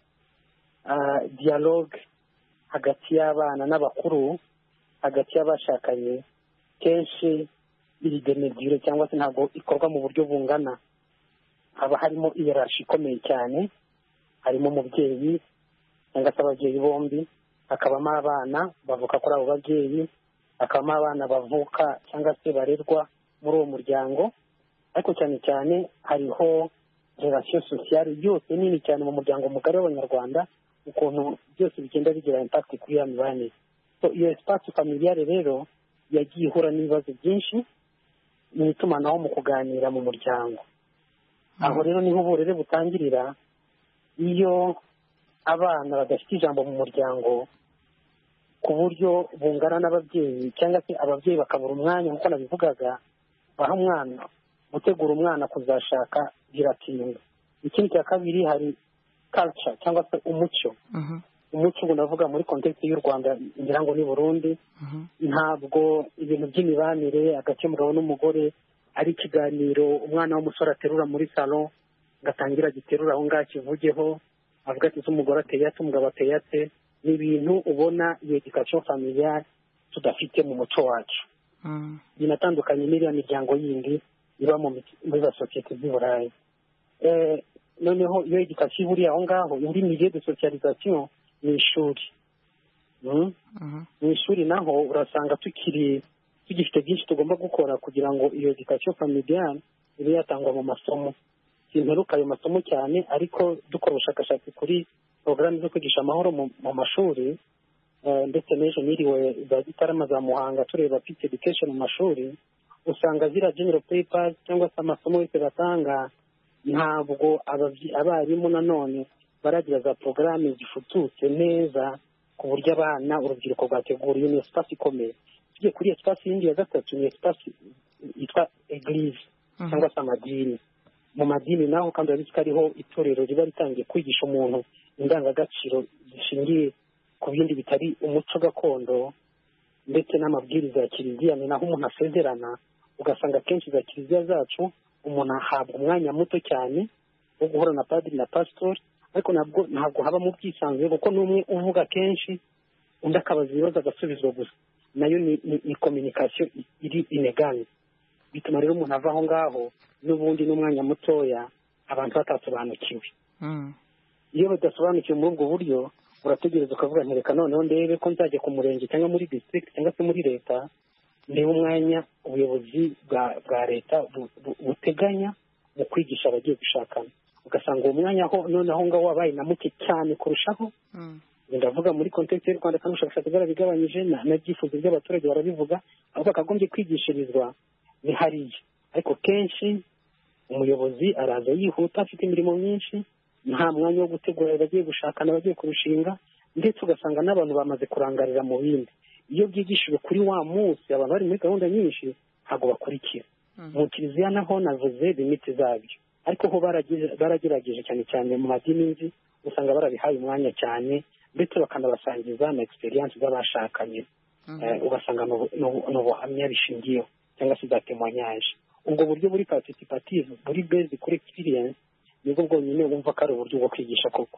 S9: dialogue hagati y'abana n'abakuru hagati y'abashakanye kenshi iri demedure cyangwa se ntabwo ikorwa mu buryo bungana haba harimo iyarashi ikomeye cyane harimo umubyeyi cyangwa se ababyeyi bombi hakabamo abana bavuka kuri abo babyeyi hakabamo abana bavuka cyangwa se barerwa muri uwo muryango ariko cyane cyane hariho relation sociale yose nini cyane mu muryango mugari w'abanyarwanda ukuntu byose bigenda bigira impact kuri ya mibanire so iyo espace familiale rero yagiye ihura n'ibibazo byinshi mu itumanaho mu kuganira mu muryango aho rero niho uburere butangirira iyo abana badafite ijambo mu muryango ku buryo bungana n'ababyeyi cyangwa se ababyeyi bakabura umwanya nk'uko nabivugaga baha umwana gutegura umwana kuzashaka biratinda ikindi cya kabiri hari culture cyangwa se umuco umuco ubu navuga muri context y'u Rwanda ngira ngo ni Burundi ntabwo ibintu by'imibanire hagati y'umugabo n'umugore ari ikiganiro umwana w'umusore aterura muri salon ngatangira giterura aho ngaho kivugeho avuga ati umugore ateye ate umugabo ateye ate ni ibintu ubona iyo education familiale tudafite mu muco wacu binatandukanye n'iriya miryango yindi iba muri za sosiyete z'i Burayi noneho iyo education buri aho ngaho indi milieu de socialisation ni ishuri mu ishuri naho urasanga tukiri tugifite byinshi tugomba gukora kugira ngo iyo education familiale ibe yatangwa mu masomo simperuka ayo masomo cyane ariko dukora ubushakashatsi kuri porogaramu zo kwigisha amahoro mu mashuri ndetse n'ejo niriwe za Gitarama za Muhanga tureba peace education mu mashuri usanga zira general papers cyangwa se amasomo yose batanga ntabwo abarimu nanone baragira za porogaramu zifututse neza ku buryo abana urubyiruko rwateguriye ni espace ikomeye tugiye kuri espace yindi ya gatatu ni espace yitwa eglise cyangwa se amadini mu madini naho kandi urabona ko ariho itorero riba ritangiye kwigisha umuntu indangagaciro zishingiye ku bindi bitari umuco gakondo ndetse n'amabwiriza ya kiliziya ni naho umuntu asezerana ugasanga kenshi za kiliziya zacu umuntu ahabwa umwanya muto cyane wo guhura na padiri na pasitori ariko nabwo ntabwo haba mu bwisanzure kuko n'umwe uvuga kenshi undi akabaza ibibazo agasubizwa gusa nayo ni communication iri inegane bituma rero umuntu ava aho ngaho n'ubundi n'umwanya mutoya abantu batasobanukiwe iyo badasobanukiwe muri ubwo buryo urategereza ukavuga ntereka noneho ndebe ko nzajya ku murenge cyangwa muri district cyangwa se muri leta ndebe umwanya ubuyobozi bwa leta buteganya mu kwigisha abagiye gushakana ugasanga uwo mwanya aho noneho ngaho wabaye na muke cyane kurushaho ndavuga muri context y'u Rwanda kandi ubushakashatsi bwarabigabanyije na byifuzo by'abaturage barabivuga aho bakagombye kwigishirizwa ni hariya ariko kenshi umuyobozi araza yihuta afite imirimo myinshi nta mwanya wo gutegura abagiye gushakana abagiye kurushinga ndetse ugasanga n'abantu bamaze kurangarira mu bindi iyo byigishijwe kuri wa munsi abantu bari muri gahunda nyinshi ntabwo bakurikira mu kiliziya naho navuze limiti zabyo ariko ho baragerageje cyane cyane mu madini nzi usanga barabihaye umwanya cyane ndetse bakanabasangiza na experience z'abashakanye ugasanga n'ubuhamya bishingiyeho cyangwa se za témoignage ubwo buryo buri participative buri based kuri experience nibwo bwonyine wumva ko ari uburyo bwo kwigisha koko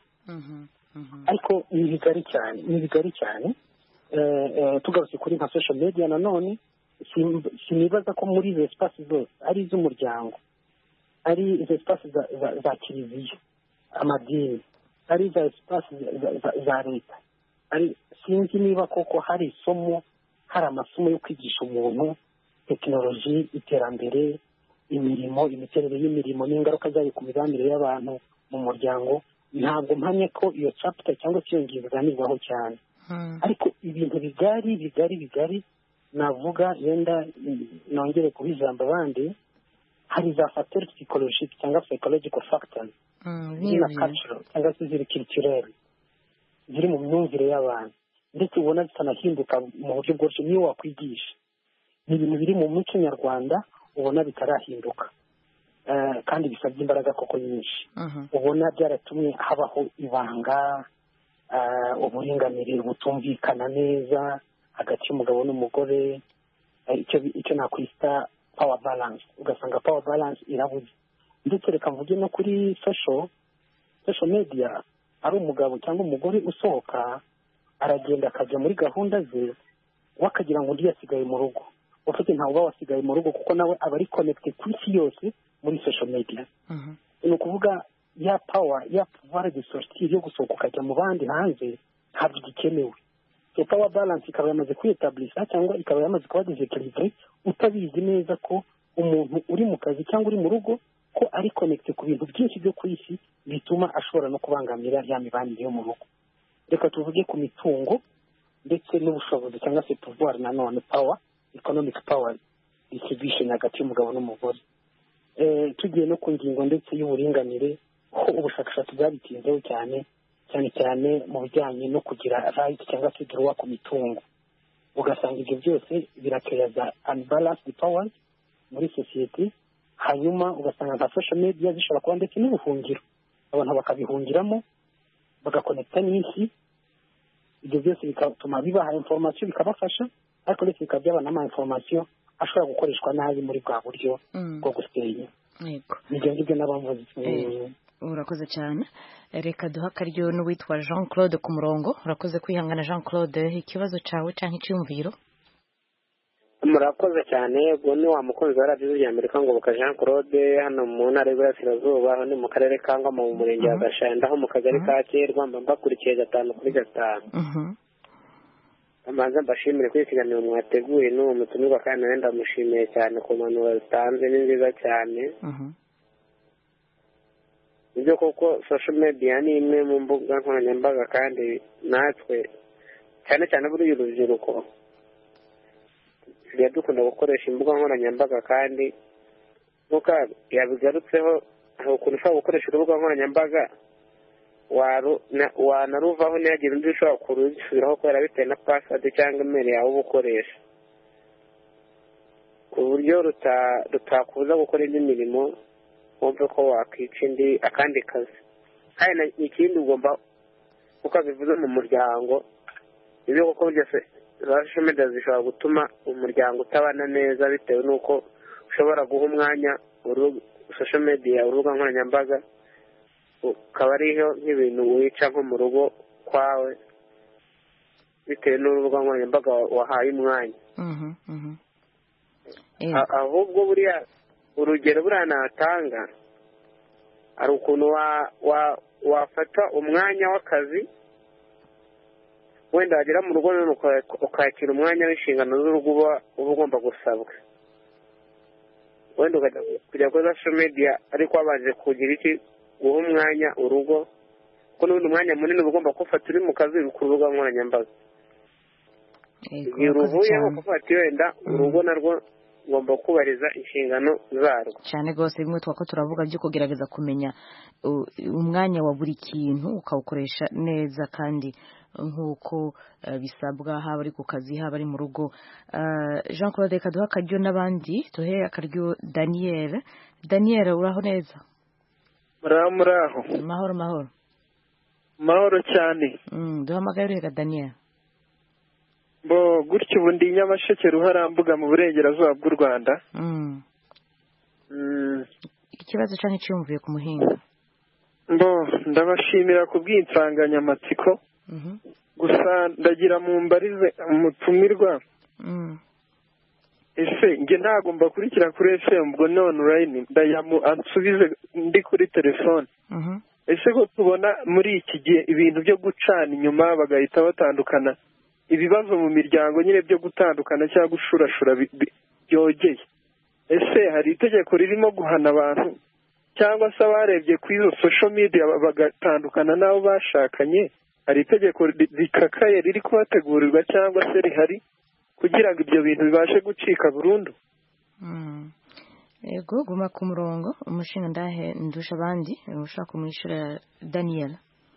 S9: ariko ni bigari cyane ni bigari cyane tugarutse kuri nka social media nanone sinibaza ko muri izo espace zose ari iz'umuryango ari izo espace za kiliziya amadini ari za espace za leta ari sinzi niba koko hari isomo hari amasomo yo kwigisha umuntu tekinoloji iterambere imirimo imiterere y'imirimo n'ingaruka zayo ku mibanire y'abantu mu muryango ntabwo mpamye ko iyo chapter cyangwa se iyo ngingo iganirwaho cyane ariko ibintu bigari bigari bigari navuga yenda nongere kuba ijambo abandi hari za facteurs psychologiques cyangwa psychological factors na cultural cyangwa se ziri culturel ziri mu myumvire y'abantu ndetse ubona zitanahinduka mu buryo bwose niyo wakwigisha ni ibintu biri mu muco nyarwanda ubona bitarahinduka kandi bisabye imbaraga koko nyinshi ubona byaratumye habaho ibanga uburinganire butumvikana neza hagati y'umugabo n'umugore icyo nakwita power balance ugasanga power balance irabuze ndetse reka mvuge no kuri social social media ari umugabo cyangwa umugore usohoka aragenda akajya muri gahunda ze wakagira ngo undi yasigaye mu rugo ufite ntawe uba wasigaye mu rugo kuko nawe aba ari connected ku isi yose muri social media ni ukuvuga ya power ya pouvoir de sortir yo gusohoka ukajya mu bandi hanze ntabwo gikenewe so power balance ikaba yamaze kwietablisa cyangwa ikaba yamaze kuba desequilibre utabizi neza ko umuntu uri mu kazi cyangwa uri mu rugo ko ari connected ku bintu byinshi byo ku isi bituma ashobora no kubangamira ya mibanire yo mu rugo reka tuvuge ku mitungo ndetse n'ubushobozi cyangwa se pouvoir nanone power economic power distribution hagati y'umugabo n'umugore tugiye no ku ngingo ndetse y'uburinganire ho ubushakashatsi bwabitinzeho cyane cyane cyane mu bijyanye no kugira right cyangwa se droit ku mitungo ugasanga ibyo byose birateza unbalanced powers muri society hanyuma ugasanga nka social media zishobora kuba ndetse n'ubuhungiro abantu bakabihungiramo bagakonekta n'isi ibyo byose bigatuma bibaha information bikabafasha ariko ndetse bikaba byabana ama information ashobora gukoreshwa nabi muri bwa buryo bwo gusenya
S1: yego
S9: nibyo ngibyo n'abamvuze
S1: urakoze cyane reka duha akaryo n'uwitwa Jean Claude ku murongo urakoze kwihangana Jean Claude ikibazo cyawe cyangwa icyumviro
S11: murakoze cyane ubwo ni wa mukunzi wa radiyo y'Amerika ngo buka Jean Claude hano mu ntara y'Iburasirazuba aho ni mu karere ka Ngoma mu murenge wa Gashanda aho mu kagari ka Kirwa mbakurikiye gatanu kuri gatanu amaze mbashimire kuri ikiganiro mwateguye n'uwo mutumirwa kandi nenda mushimiye cyane ku mpanuro zitanze ni nziza cyane ibyo koko social media ni imwe mu mbuga nkoranyambaga kandi natwe cyane cyane buri urubyiruko tugiye dukunda gukoresha imbuga nkoranyambaga kandi nk'uko yabigarutseho hari ukuntu ushobora gukoresha urubuga nkoranyambaga wanaruvaho ntihagire undi ushobora kurusubiraho kubera bitewe na password cyangwa email yawe uba ukoresha ku buryo rutakubuza gukora indi mirimo wumve ko wakwica indi akandi kazi kandi ikindi ugomba uko bivuze mu muryango ibyo koko byose social media zishobora gutuma umuryango utabana neza bitewe n'uko ushobora guha umwanya social media urubuga nkoranyambaga ukaba ariho nk'ibintu wica nko mu rugo kwawe bitewe n'urubuga nkoranyambaga wahaye umwanya ahubwo buriya urugero buriya natanga hari ukuntu wafata umwanya w'akazi wenda wagera mu rugo none ukakira umwanya w'inshingano z'urugo uba ugomba gusabwa wenda ukajya kujya kuri social media ariko wabanje kugira iki guha umwanya urugo kuko n'ubundi umwanya munini uba ugomba kuwufata uri mu kazi ku rubuga nkoranyambaga igihe uruvuyeho kuko ati wenda urugo narwo ngomba kubariza inshingano zarwo
S1: cyane rwose bimwe twako turavuga byo kugerageza kumenya umwanya wa buri kintu ukawukoresha neza kandi nk'uko bisabwa haba ari ku kazi haba ari mu rugo. Jean Claude kaduha akaryo n'abandi tuhe akaryo Daniel. Daniel uraho neza?
S12: muraho muraho
S1: mahoro mahoro
S12: mahoro cyane.
S1: duhamagaye urega Daniel.
S12: bo gutyo ubu ndi Nyamasheke Ruharambuga mu burengerazuba bw'u Rwanda.
S1: ikibazo cyane cyumviye ku muhinga.
S12: bo ndabashimira ku bw'insanganyamatsiko gusa ndagira mu mbarize umutumirwa ese nge ntabwo mbakurikira kuri F M ubwo none online ndayamu ansubize ndi kuri telefone. ese ko tubona muri iki gihe ibintu byo gucana inyuma bagahita batandukana ibibazo mu miryango nyine byo gutandukana cyangwa gushurashura byogeye, ese hari itegeko ririmo guhana abantu cyangwa se abarebye kuri izo social media bagatandukana n'abo bashakanye, hari itegeko rikakaye riri kubategurirwa cyangwa se rihari kugira ngo ibyo bintu bibashe gucika burundu?
S1: Yego guma ku murongo umushinga ndahe ndusha abandi ushaka kumwishura Daniel.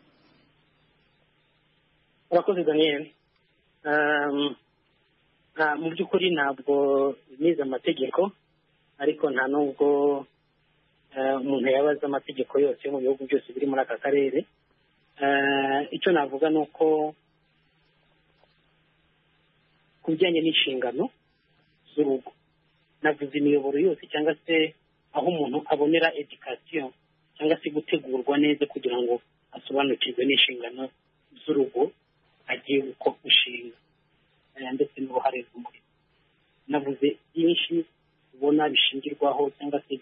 S9: Urakoze Daniel. Um, mu by'ukuri ntabwo nize amategeko ariko nta nubwo umuntu yabaza amategeko yose yo mu bihugu byose biri muri aka karere. Icyo navuga ni uko ku bijyanye n'inshingano z'urugo navuze imiyoboro yose cyangwa se aho umuntu abonera education cyangwa se gutegurwa neza kugira ngo asobanukirwe n'inshingano z'urugo agiye uko ushinga ndetse n'uruhare rw'umurimo. navuze byinshi ubona bishingirwaho cyangwa se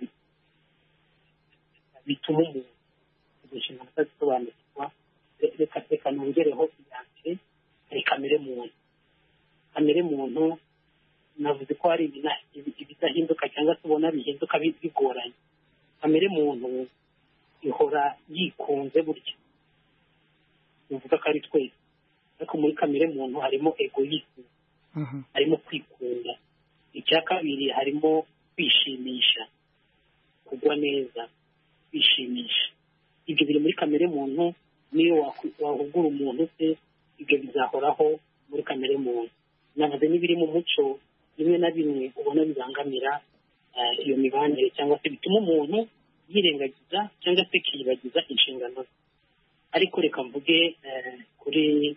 S9: bituma umuntu izo nshingano atazisobanukirwa. reka reka nongereho iya mbere hari kamere muntu. kamere muntu navuze ko hari ibidahinduka cyangwa se ubona bihinduka bigoranye. kamere muntu ihora yikunze burya bivuga ko ari twese, ariko muri kamere muntu harimo egoisme, harimo kwikunda. icya kabiri harimo kwishimisha, kugwa neza, kwishimisha. ibyo biri muri kamere muntu, niyo wahugura umuntu se ibyo bizahoraho muri kamere muntu. navuze n'ibiri mu muco bimwe na bimwe ubona bibangamira iyo mibanire cyangwa se bituma umuntu yirengagiza cyangwa se kiyibagiza inshingano ze. ariko reka mvuge kuri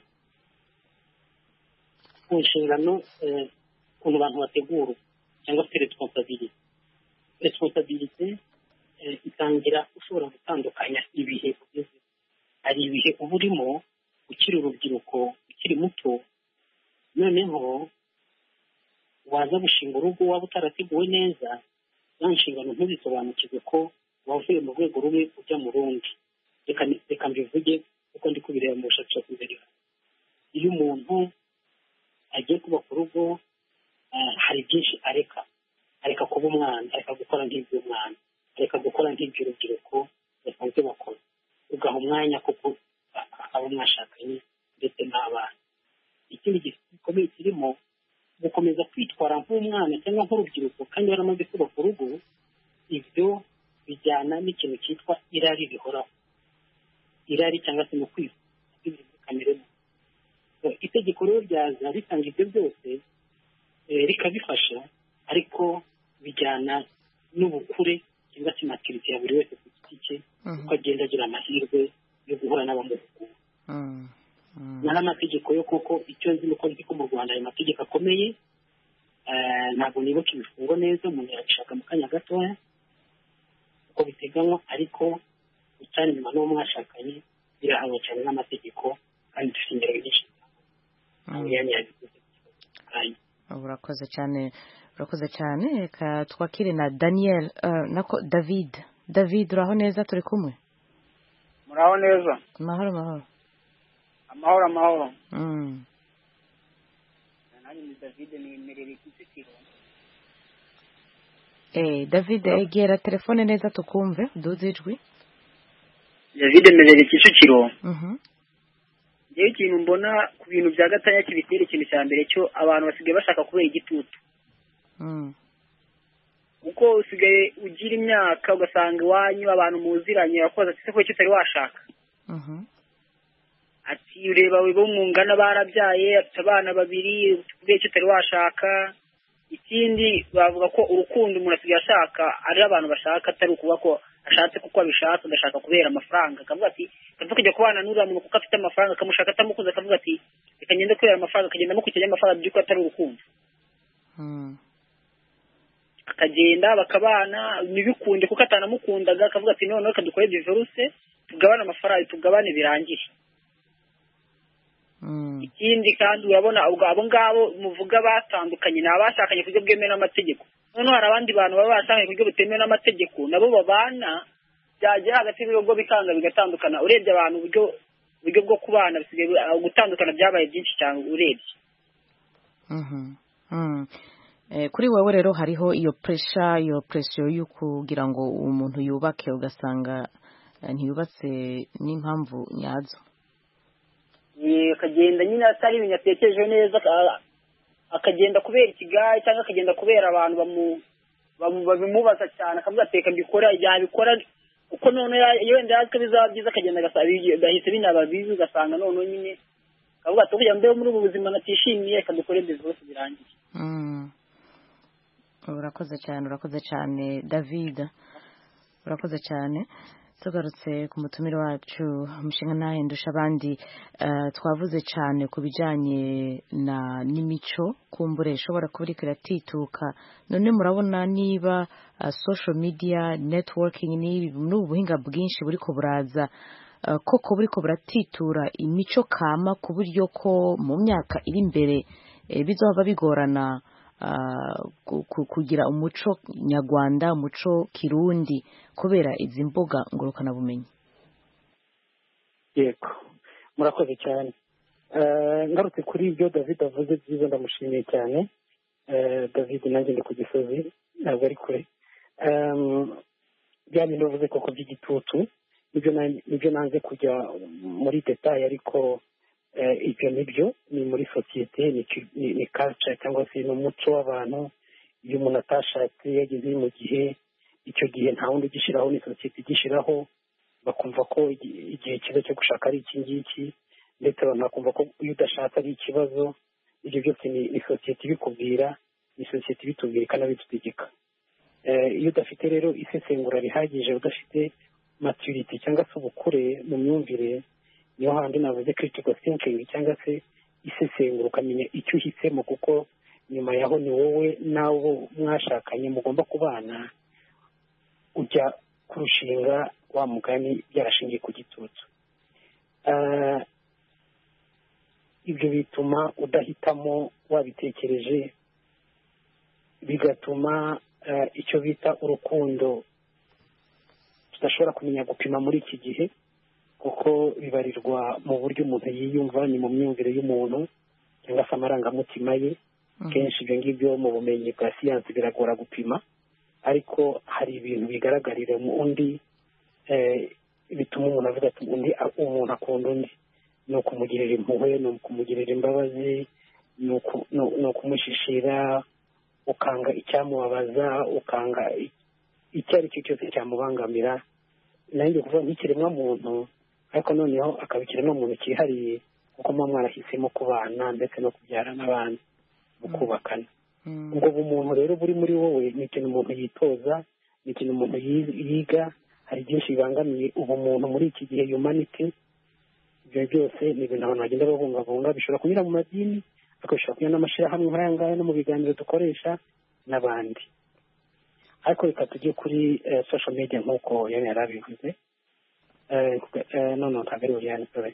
S9: ku nshingano ukuntu abantu bategura cyangwa se responsabilité. responsabilité itangira ushobora gutandukanya ibihe ugeze. hari ibihe uba urimo ukiri urubyiruko ukiri muto, noneho waza gushinga urugo waba utarateguwe neza, nta nshingano ntubisobanukirwe ko wavuye mu rwego rumwe ujya mu rundi. reka mbivuge kuko ndi kubireba mu bushakashatsi mbere. iyo umuntu agiye kuba ku rugo hari byinshi areka areka kuba umwana, areka gukora nk'iby'umwana, areka gukora nk'iby'urubyiruko basanzwe bakora, ugaha umwanya kuko abo mwashakanye ndetse n'abana. ikindi gikomeye kirimo gukomeza kwitwara nk'umwana cyangwa nk'urubyiruko kandi waramaze kuba ku rugo. ibyo bijyana n'ikintu cyitwa irari rihoraho, irari cyangwa se no kwifuza kamere. itegeko rero ryaza ritanga ibyo byose rikabifasha, ariko bijyana n'ubukure cyangwa se maturity ya buri wese ku giti cye, uko agenda agira amahirwe yo guhura n'abamuhugura. nari amategeko yo kuko icyo nzi nuko nzi ko mu Rwanda ayo mategeko akomeye. ntabwo nibuka ibifungo neza, umuntu yabishaka mu kanya gatoya uko biteganywa, ariko gucana inyuma n'uwo mwashakanye birahanwa cyane n'amategeko kandi dufite imbere byinshi.
S1: urakoze cyane urakoze cyane. reka twakire na Daniel nako David. David uraho neza? turi kumwe?
S13: muraho neza.
S1: amahoro amahoro
S13: amahoro amahoro.
S5: nanjye ni David nimerere Kicukiro.
S1: eh David egera telefone neza tukumve duze ijwi.
S13: David nimerere Kicukiro.
S1: mhm
S13: Yewe ikintu mbona ku bintu bya gatanya kibitera ikintu cya mbere cyo abantu basigaye bashaka kubera igitutu.
S1: mm
S13: kuko usigaye ugira imyaka ugasanga iwanyu abantu muziranye yakoze ati se ko kitari washaka ati ureba we bo mwungana barabyaye afite abana babiri ubwiye kitari washaka. Ikindi bavuga ko urukundo umuntu asigaye ashaka ari abantu bashaka atari ukuba ko ashatse kuko abishaka agashaka kubera amafaranga. Akavuga ati kavuga kujya kubana n'uriya muntu kuko afite amafaranga akamushaka atamukunze akavuga ati reka ngende kubera amafaranga akagenda amukurikiranya amafaranga by'uko atari urukundo. Akagenda bakabana ntibikunde kuko atanamukundaga akavuga ati noneho reka dukore divorce tugabane amafaranga tugabane birangire. Ikindi kandi urabona abo ngabo muvuga batandukanye ni abashakanye ku buryo bwemewe n'amategeko. Noneho hari abandi bantu baba bashakanye ku buryo butemewe n'amategeko nabo babana byagera hagati y'ibigo bikanga bigatandukana. Urebye abantu uburyo uburyo bwo kubana bisigaye gutandukana byabaye byinshi cyane urebye.
S1: Kuri wowe rero hariho iyo pressure iyo pressure yo kugira ngo umuntu yubake ugasanga ntiyubatse n'impamvu nyazo.
S13: Akagenda nyine atari ibintu yatekereje neza akagenda kubera ikigaye cyangwa akagenda kubera abantu babimubaza cyane akavuga ateka mbikora yabikora uko none yenda yazwe bizaba byiza akagenda agahita binaba bibi ugasanga none nyine akavuga ati kugira mbe muri ubu buzima natishimiye akadukore divorce birangiye.
S1: Urakoze cyane urakoze cyane David urakoze cyane. Tugarutse ku mutumire wacu umushinga nawe ndusha abandi twavuze cyane ku bijyanye na n'imico kumbure ishobora kuba iriko iratituka. None murabona niba social media networking n'ubu buhinga bwinshi buriko buraza koko buriko buratitura imico kama ku buryo ko mu myaka iri imbere bizoba bigorana kugira umuco nyarwanda umuco kirundi kubera izi mbuga ngurukana bumenyi.
S9: Yego murakoze cyane. Ngarutse kuri ibyo David avuze byiza ndamushimiye cyane. David nanjye ndi ku Gisozi ntabwo ari kure. Bya bintu bavuze koko by'igitutu nibyo nanze kujya muri detail ariko ibyo nibyo ni muri sosiyete ni culture cyangwa se n'umuco w'abantu. Iyo umuntu atashatse yageze mu gihe icyo gihe nta wundi ugishyiraho ni sosiyete igishyiraho bakumva ko igihe cyiza cyo gushaka ari iki ngiki ndetse abantu bakumva ko iyo udashatse ari ikibazo. Ibyo byose ni sosiyete ibikubwira ni sosiyete ibitubwira ikanabidutegeka. Iyo udafite rero isesengura rihagije udafite maturity cyangwa se ubukure mu myumvire niyo handi navuze critical thinking cyangwa se isesengura ukamenya icyo uhisemo kuko nyuma yaho ni wowe nawe mwashakanye mugomba kubana ujya kurushinga wa mugani byarashingiye ku gitutu. Ibyo bituma udahitamo wabitekereje bigatuma icyo bita urukundo tudashobora kumenya gupima muri iki gihe kuko bibarirwa mu buryo umuntu yiyumva ni mu myumvire y'umuntu cyangwa se amarangamutima ye. Kenshi ibyo ngibyo mu bumenyi bwa siyansi biragora gupima ariko hari ibintu bigaragarira mu undi bituma umuntu avuga ati undi umuntu akunda undi ni ukumugirira impuhwe ni ukumugirira imbabazi ni ukumushishira ukanga icyamubabaza ukanga icyo ari cyo cyose cyamubangamira. Nanjye kuvuga nk'ikiremwa muntu ariko noneho akaba ikiremwa muntu cyihariye kuko muba mwarahisemo kubana ndetse no kubyara n'abandi mu kubakana. Ubwo bumuntu rero buri muri wowe ni ikintu umuntu yitoza ni ikintu umuntu yiga. Hari byinshi bibangamiye ubumuntu muri iki gihe humanity. Ibyo byose ni ibintu abantu bagenda babungabunga bishobora kunyura mu madini ariko bishobora kunyura n'amashyirahamwe nk'aya ngaya no mu biganiro dukoresha n'abandi. Ariko reka tujye kuri social media nk'uko yari yarabivuze. No no ntabwo ari Oriane sorry.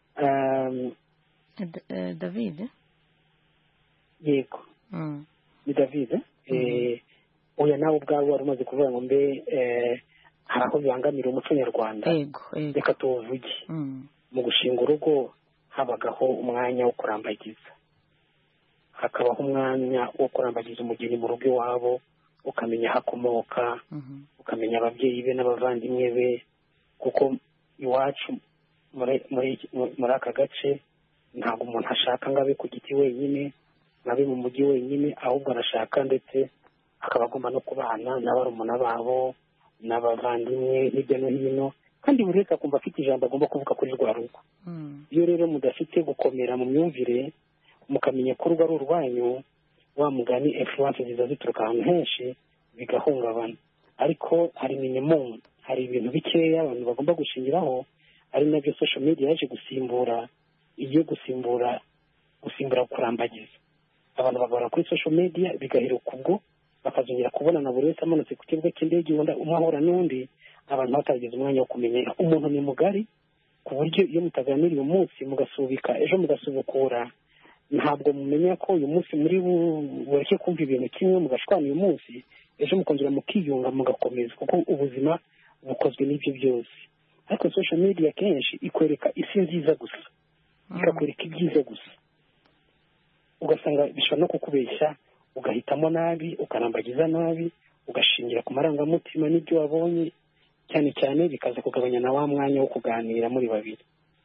S1: David
S9: yego ni David oya nawe ubwawe wari umaze kuvuga ngo mbe hari aho bibangamira umuco nyarwanda. Reka tuwuvuge mu gushinga urugo habagaho umwanya wo kurambagiza hakabaho umwanya wo kurambagiza umugeni mu rugo iwabo ukamenya aho akomoka ukamenya ababyeyi be n'abavandimwe be kuko iwacu muri aka gace ntabwo umuntu ashaka ngo abe ku giti wenyine ngo abe mu mujyi wenyine ahubwo arashaka ndetse akaba agomba no kubana n'abarumuna babo n'abavandimwe hirya no hino kandi buri wese akumva afite ijambo agomba kuvuga kuri rwa rugo. Iyo rero mudafite gukomera mu myumvire mukamenya ko urugo ari urwanyu, wa mugani influence ziza zituruka ahantu henshi bigahungabana. Ariko hari minimum, hari ibintu bikeya abantu bagomba gushingiraho, ari nabyo social media yaje gusimbura, iyo gusimbura gusimbura kurambagiza. Abantu bagahora kuri social media bigaheruka ubwo bakazongera kubonana buri wese amanutse ku kibuga cy'indege wenda umwe ahora n'undi, abantu batageze umwanya wo kumenya umuntu ni mugari ku buryo iyo mutaganiriye umunsi mugasubika ejo mugasubukura, ntabwo mumenya ko uyu munsi muri bureke kumva ibintu kimwe mugashwana uyu munsi, ejo mukongera mukiyunga mugakomeza, kuko ubuzima bukozwe n'ibyo byose. Ariko social media kenshi ikwereka isi nziza gusa, ikakwereka ibyiza gusa, ugasanga bishobora no kukubeshya ugahitamo nabi, ukarambagiza nabi, ugashingira ku marangamutima n'ibyo wabonye, cyane cyane bikaza kugabanya na wa mwanya wo kuganira muri babiri.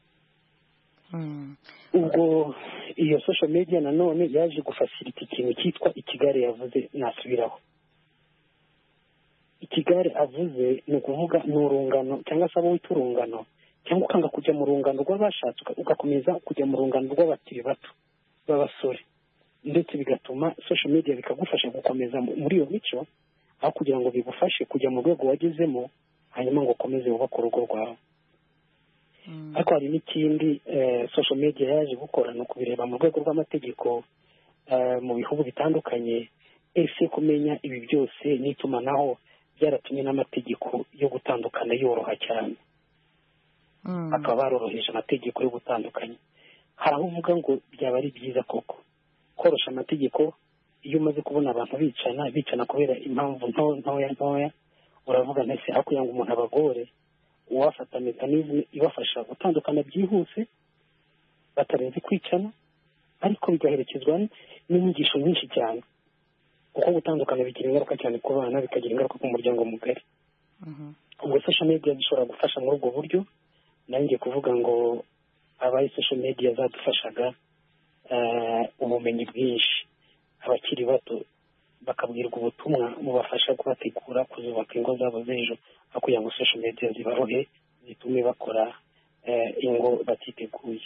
S9: Ubwo iyo social media nanone yaje gufasirita ikintu cyitwa ikigare yavuze nasubiraho. Ikigare avuze ni ukuvuga ni urungano cyangwa se abo wita urungano, cyangwa ukanga kujya mu rungano rw'abashatse ugakomeza kujya mu rungano rw'abakiri bato b'abasore, ndetse bigatuma social media bikagufasha gukomeza muri iyo mico aho kugira ngo bigufashe kujya mu rwego wagezemo hanyuma ngo ukomeze wubake urugo rwawe. Ariko hari n'ikindi social media yaje gukora ni ukubireba mu rwego rw'amategeko mu bihugu bitandukanye. Ese kumenya ibi byose n'itumanaho byaratumye n'amategeko yo gutandukana yoroha cyane, bakaba baroroheje amategeko yo gutandukanya. Hari aho uvuga ngo byaba ari byiza koko korosha amategeko iyo umaze kubona abantu bicana bicana kubera impamvu ntoya ntoya, uravuga ntese aho kugira ngo umuntu abagore uwafata mekanizme ibafasha gutandukana byihuse batarenze kwicana, ariko bigaherekezwa n'inyigisho nyinshi cyane, kuko gutandukana bigira ingaruka cyane ku bana, bikagira ingaruka ku muryango mugari. Ubwo social media zishobora gufasha muri ubwo buryo. Nanjye kuvuga ngo abaye social media zadufashaga ubumenyi bwinshi, abakiri bato bakabwirwa ubutumwa bubafasha kubategura kuzubaka ingo zabo z'ejo, aho kugira ngo social media zibarohe zitume bakora ingo batiteguye.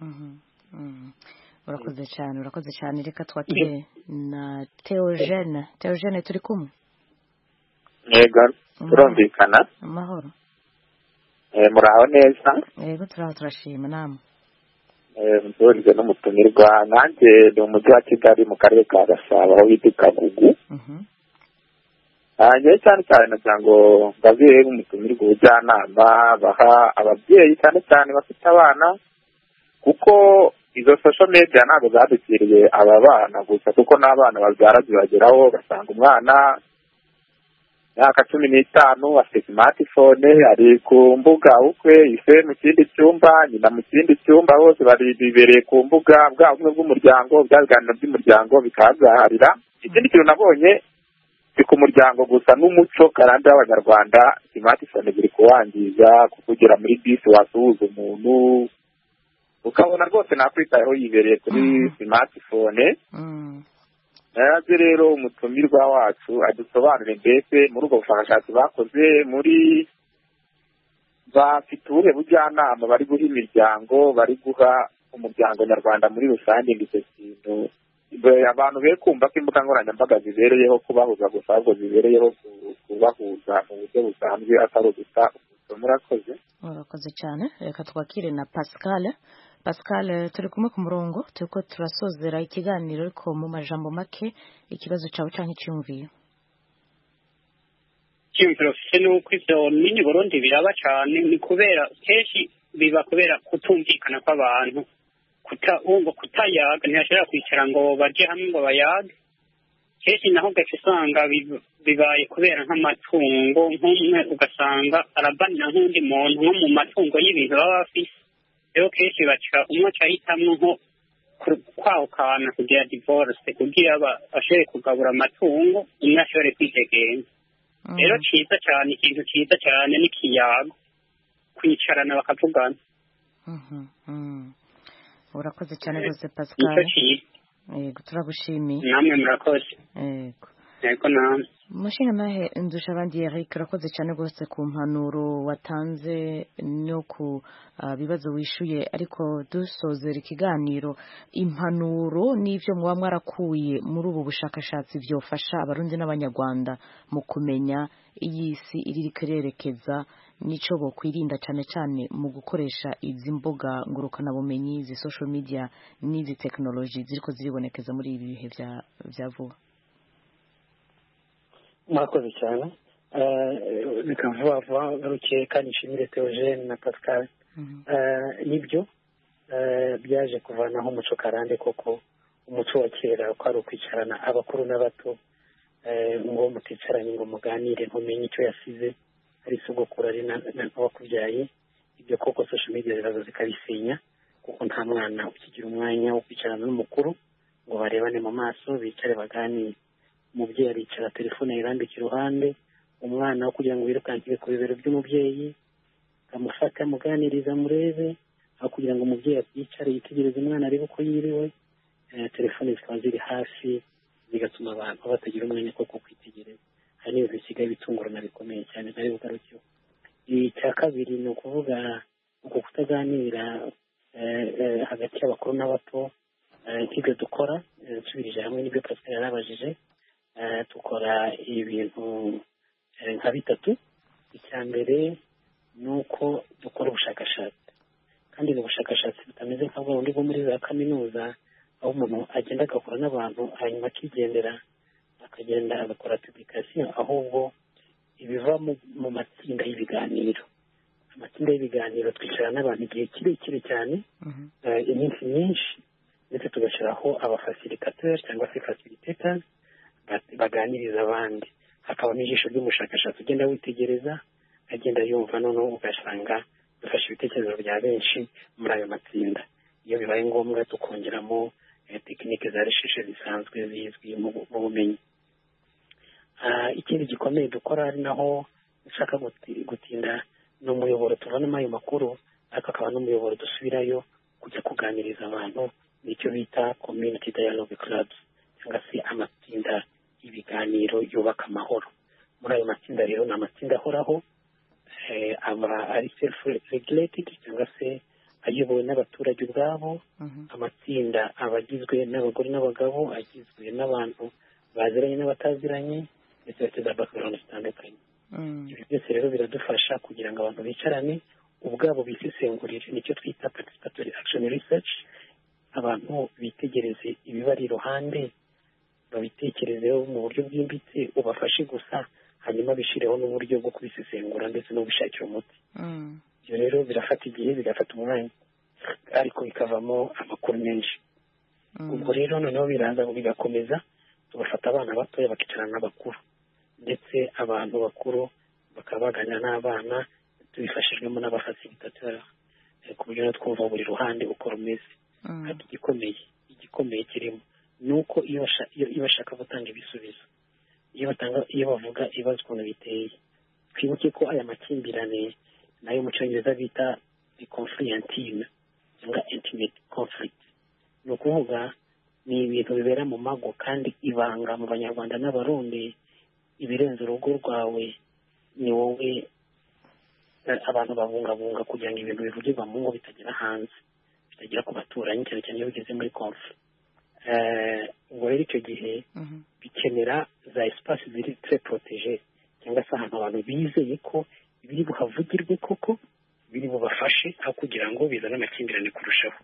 S1: Urakoze cyane, urakoze cyane. Reka twakire na Theogene. Theogene turi kumwe?
S14: Yego, turumvikana.
S1: Amahoro.
S14: Eh, muraho neza?
S1: Yego, turaho turashima namwe.
S14: Eh, mzurize n'umutumirwa. Nanjye ndi umujyi wa Kigali mu karere ka Gasabo aho bita Kagugu. Mhm. Nanjye cyane cyane ngo mbabwire umutumirwa ubujyanama baha ababyeyi cyane cyane bafite abana, kuko izo social media ntabwo zadukiriye aba bana gusa, kuko n'abana babyara zibageraho basanga umwana myaka cumi n'itanu afite smartphone, ari ku mbuga ukwe ise mu kindi cyumba, nyina mu kindi cyumba, bose bari bibereye ku mbuga bwa bumwe bw'umuryango, bya biganiro by'umuryango bikazaharira. Ikindi kintu nabonye si ku muryango gusa n'umuco karande w'Abanyarwanda, smartphone ziri kuwangiza, kukugira muri bisi wasuhuza umuntu ukabona rwose nakwitayeho yibereye kuri smartphone. Naze rero umutumirwa wacu adusobanurire mbese muri ubwo bushakashatsi bakoze muri bafite ubuhe bujyanama bari guha imiryango, bari guha umuryango nyarwanda muri rusange, icyo kintu abantu be kumva ko imbuga nkoranyambaga zibereyeho kubahuza gusa, ahubwo zibereyeho kubahuza mu buryo busanzwe atari ugusa. Murakoze.
S1: Murakoze cyane. Reka twakire na Pascal. Pascal turi kumwe ku murongo, turiko turasozera ikiganiro ariko mu majambo make ikibazo cyawe cyangwa icyumviye.
S13: Cyumviro se nuko ivyo mini Burundi biraba cyane, ni kubera kenshi biba kubera kutumvikana kw'abantu, kutabungo kutayaga, ntiyashobora kwicara ngo baje hamwe ngo bayage. Kenshi naho gace usanga bibaye kubera nk'amatungo, nk'umwe ugasanga arabanira nk'undi muntu nko mu matungo y'ibintu baba bafise. Rero kenshi baca umwe acahitamwo nko kwahukana kugira divorce kugira bashobore kugabura amatungo, umwe ashobore kwitegenya. Rero ciza cyane, ikintu ciza cyane n'ikiyago, kwicarana bakavugana.
S1: Urakoze cyane rwose Pascal. Yego, turagushimiye.
S13: Namwe murakoze.
S1: Yego.
S9: yego na
S1: Mushinga nahe ndusha abandi Eric rakoze cyane rwose ku mpanuro watanze no ku uh, bibazo wishuye ariko dusozera ikiganiro impanuro n'ivyo mwa mwarakuye muri ubu bushakashatsi byofasha abarundi n'abanyarwanda mu kumenya iyi si iri kererekeza nico bo kwirinda cyane cyane mu gukoresha izi mbuga ngurukana bumenyi izi social media n'izi technology ziriko ziribonekeza muri ibi bihe bya bya vuba.
S9: murakoze cyane reka vuba vuba garukiye kandi nshimire Theogene na Pascal nibyo byaje kuvanaho umuco karande koko umuco wa kera ko ari ukwicarana abakuru n'abato ngo muticaranye ngo muganire ntumenye icyo yasize ari sogokuru ari n'abakubyaye ibyo koko social media ziraza zikabisenya kuko nta mwana ukigira umwanya wo kwicarana n'umukuru ngo barebane mu maso bicare baganire umubyeyi aricara telefone yirambika iruhande umwana wo kugira ngo wirukankire ku bibero by'umubyeyi amufata amuganiriza murebe aho kugira ngo umubyeyi yicare yitegereze umwana arebe uko yiriwe telefone zikaba ziri hafi bigatuma abantu batagira umwanya ko kwitegereza hari n'ibintu bisigaye bitungurana bikomeye cyane ntari bugarukeho. Icya kabiri ni ukuvuga uko kutaganira hagati y'abakuru n'abato nk'ibyo dukora nsubirije hamwe n'ibyo Pascal yarabajije tukora ibintu nka bitatu. Icya mbere ni uko dukora ubushakashatsi kandi ni ubushakashatsi butameze nka bwa bundi bwo muri za kaminuza aho umuntu agenda agakora n'abantu hanyuma akigendera akagenda agakora publication, ahubwo ibiva mu matsinda y'ibiganiro. Amatsinda y'ibiganiro twicara n'abantu igihe kirekire cyane iminsi myinshi ndetse tugashyiraho abafasilitateurs cyangwa se facilitators baganiriza abandi, hakabamo ijisho ry'umushakashatsi ugenda witegereza agenda yumva noneho ugasanga dufashe ibitekerezo bya benshi muri ayo matsinda. Iyo bibaye ngombwa tukongeramo tekinike za recherche zisanzwe zizwi mu bumenyi. Ikindi gikomeye dukora ari naho ushaka gutinda ni umuyoboro tuvanamo ayo makuru ariko akaba n'umuyoboro dusubirayo kujya kuganiriza abantu, nicyo bita community dialogue clubs cyangwa se amatsinda ibiganiro yubaka amahoro. Muri ayo matsinda rero ni amatsinda ahoraho aba ari self regulated cyangwa se ayobowe n'abaturage ubwabo. Amatsinda abagizwe n'abagore n'abagabo, agizwe n'abantu baziranye n'abataziranye ndetse bafite za background zitandukanye. Ibi byose rero biradufasha kugira ngo abantu bicarane ubwabo bisesengurire, nicyo twita participatory action research. Abantu bitegereze ibibari iruhande babitekerezeho mu buryo bwimbitse, ubafashe gusa hanyuma bishireho n'uburyo bwo kubisesengura ndetse no gushakira umuti. Ibyo rero birafata igihe bigafata umwanya ariko bikavamo amakuru menshi. Ubwo rero noneho biraza bigakomeza tugafata abana batoya bakicarana n'abakuru ndetse abantu bakuru bakaba baganira n'abana tubifashijwemo n'abafasilitateurs ku buryo twumva buri ruhande uko rumeze. Kandi igikomeye igikomeye kirimo ni uko iyo bashaka gutanga ibisubizo, iyo batanga iyo bavuga ibibazo ukuntu biteye, twibuke ko aya makimbirane nayo mu cyongereza bita the conflict intime cyangwa intimate conflict. Ni ukuvuga ni ibintu bibera mu mago kandi ibanga mu Banyarwanda n'Abarundi, ibirenze urugo rwawe ni wowe abantu babungabunga kugira ngo ibintu bivugirwa mu ngo bitagera hanze, bitagera ku baturanyi cyane cyane iyo bigeze muri conflict. Ubwo rero icyo gihe bikenera za espace ziri très protégé cyangwa se ahantu abantu bizeye ko biri buhavugirwe koko biri bubafashe aho kugira ngo bizane amakimbirane kurushaho.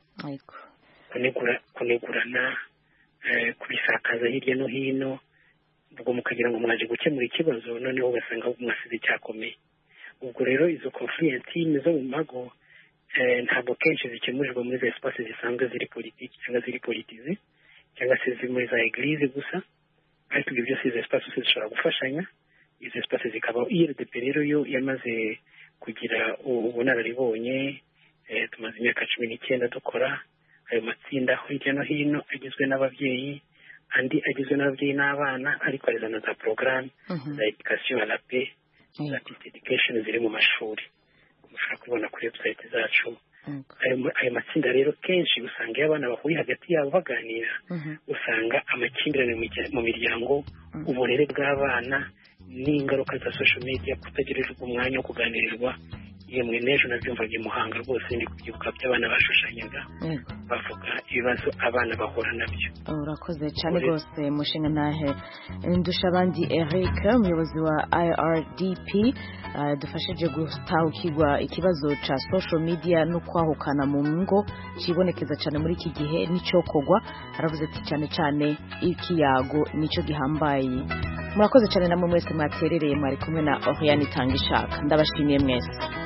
S9: Kunegurana kubisakaza hirya no hino, ubwo mukagira ngo mwaje gukemura ikibazo noneho ugasanga mwasize cyakomeye. Ubwo rero izo conflict intime zo mu mago ntabwo kenshi zikemurirwa muri za espace zisanzwe ziri politiki cyangwa ziri politize cyangwa se ziri muri za eglise gusa, ariko ibyo byose izo espace zishobora gufashanya. Izo espace zikaba I R D P rero yo yamaze kugira ubunararibonye, tumaze imyaka cumi n'icyenda dukora ayo matsinda hirya no hino agizwe n'ababyeyi, andi agizwe n'ababyeyi n'abana, ariko hari na za programme za education à la paix, za education ziri mu mashuri. Mushobora kubona kuri website zacu ayo matsinda rero kenshi usanga iyo abana bahuye hagati yabo baganira usanga amakimbirane mu miryango uburere bw'abana n'ingaruka za social media kutagirirwa umwanya wo kuganirirwa yemwe n'ejo nabyumvaga i Muhanga rwose ndi kubyibuka by'abana bashushanyaga bavuga ibibazo abana bahura nabyo.
S1: Urakoze cyane rwose mushinga nahe Ndushabandi Eric umuyobozi wa I R D P uh, dufashije gutahukirwa ikibazo ca social media no kwahukana mu ngo kibonekeza cyane muri iki gihe n'icokogwa aravuze ati cyane cyane ikiyago nico gihambaye. Murakoze cyane namwe mwese mwaterereye mwari kumwe na Oriane Tangishaka ndabashimiye mwese.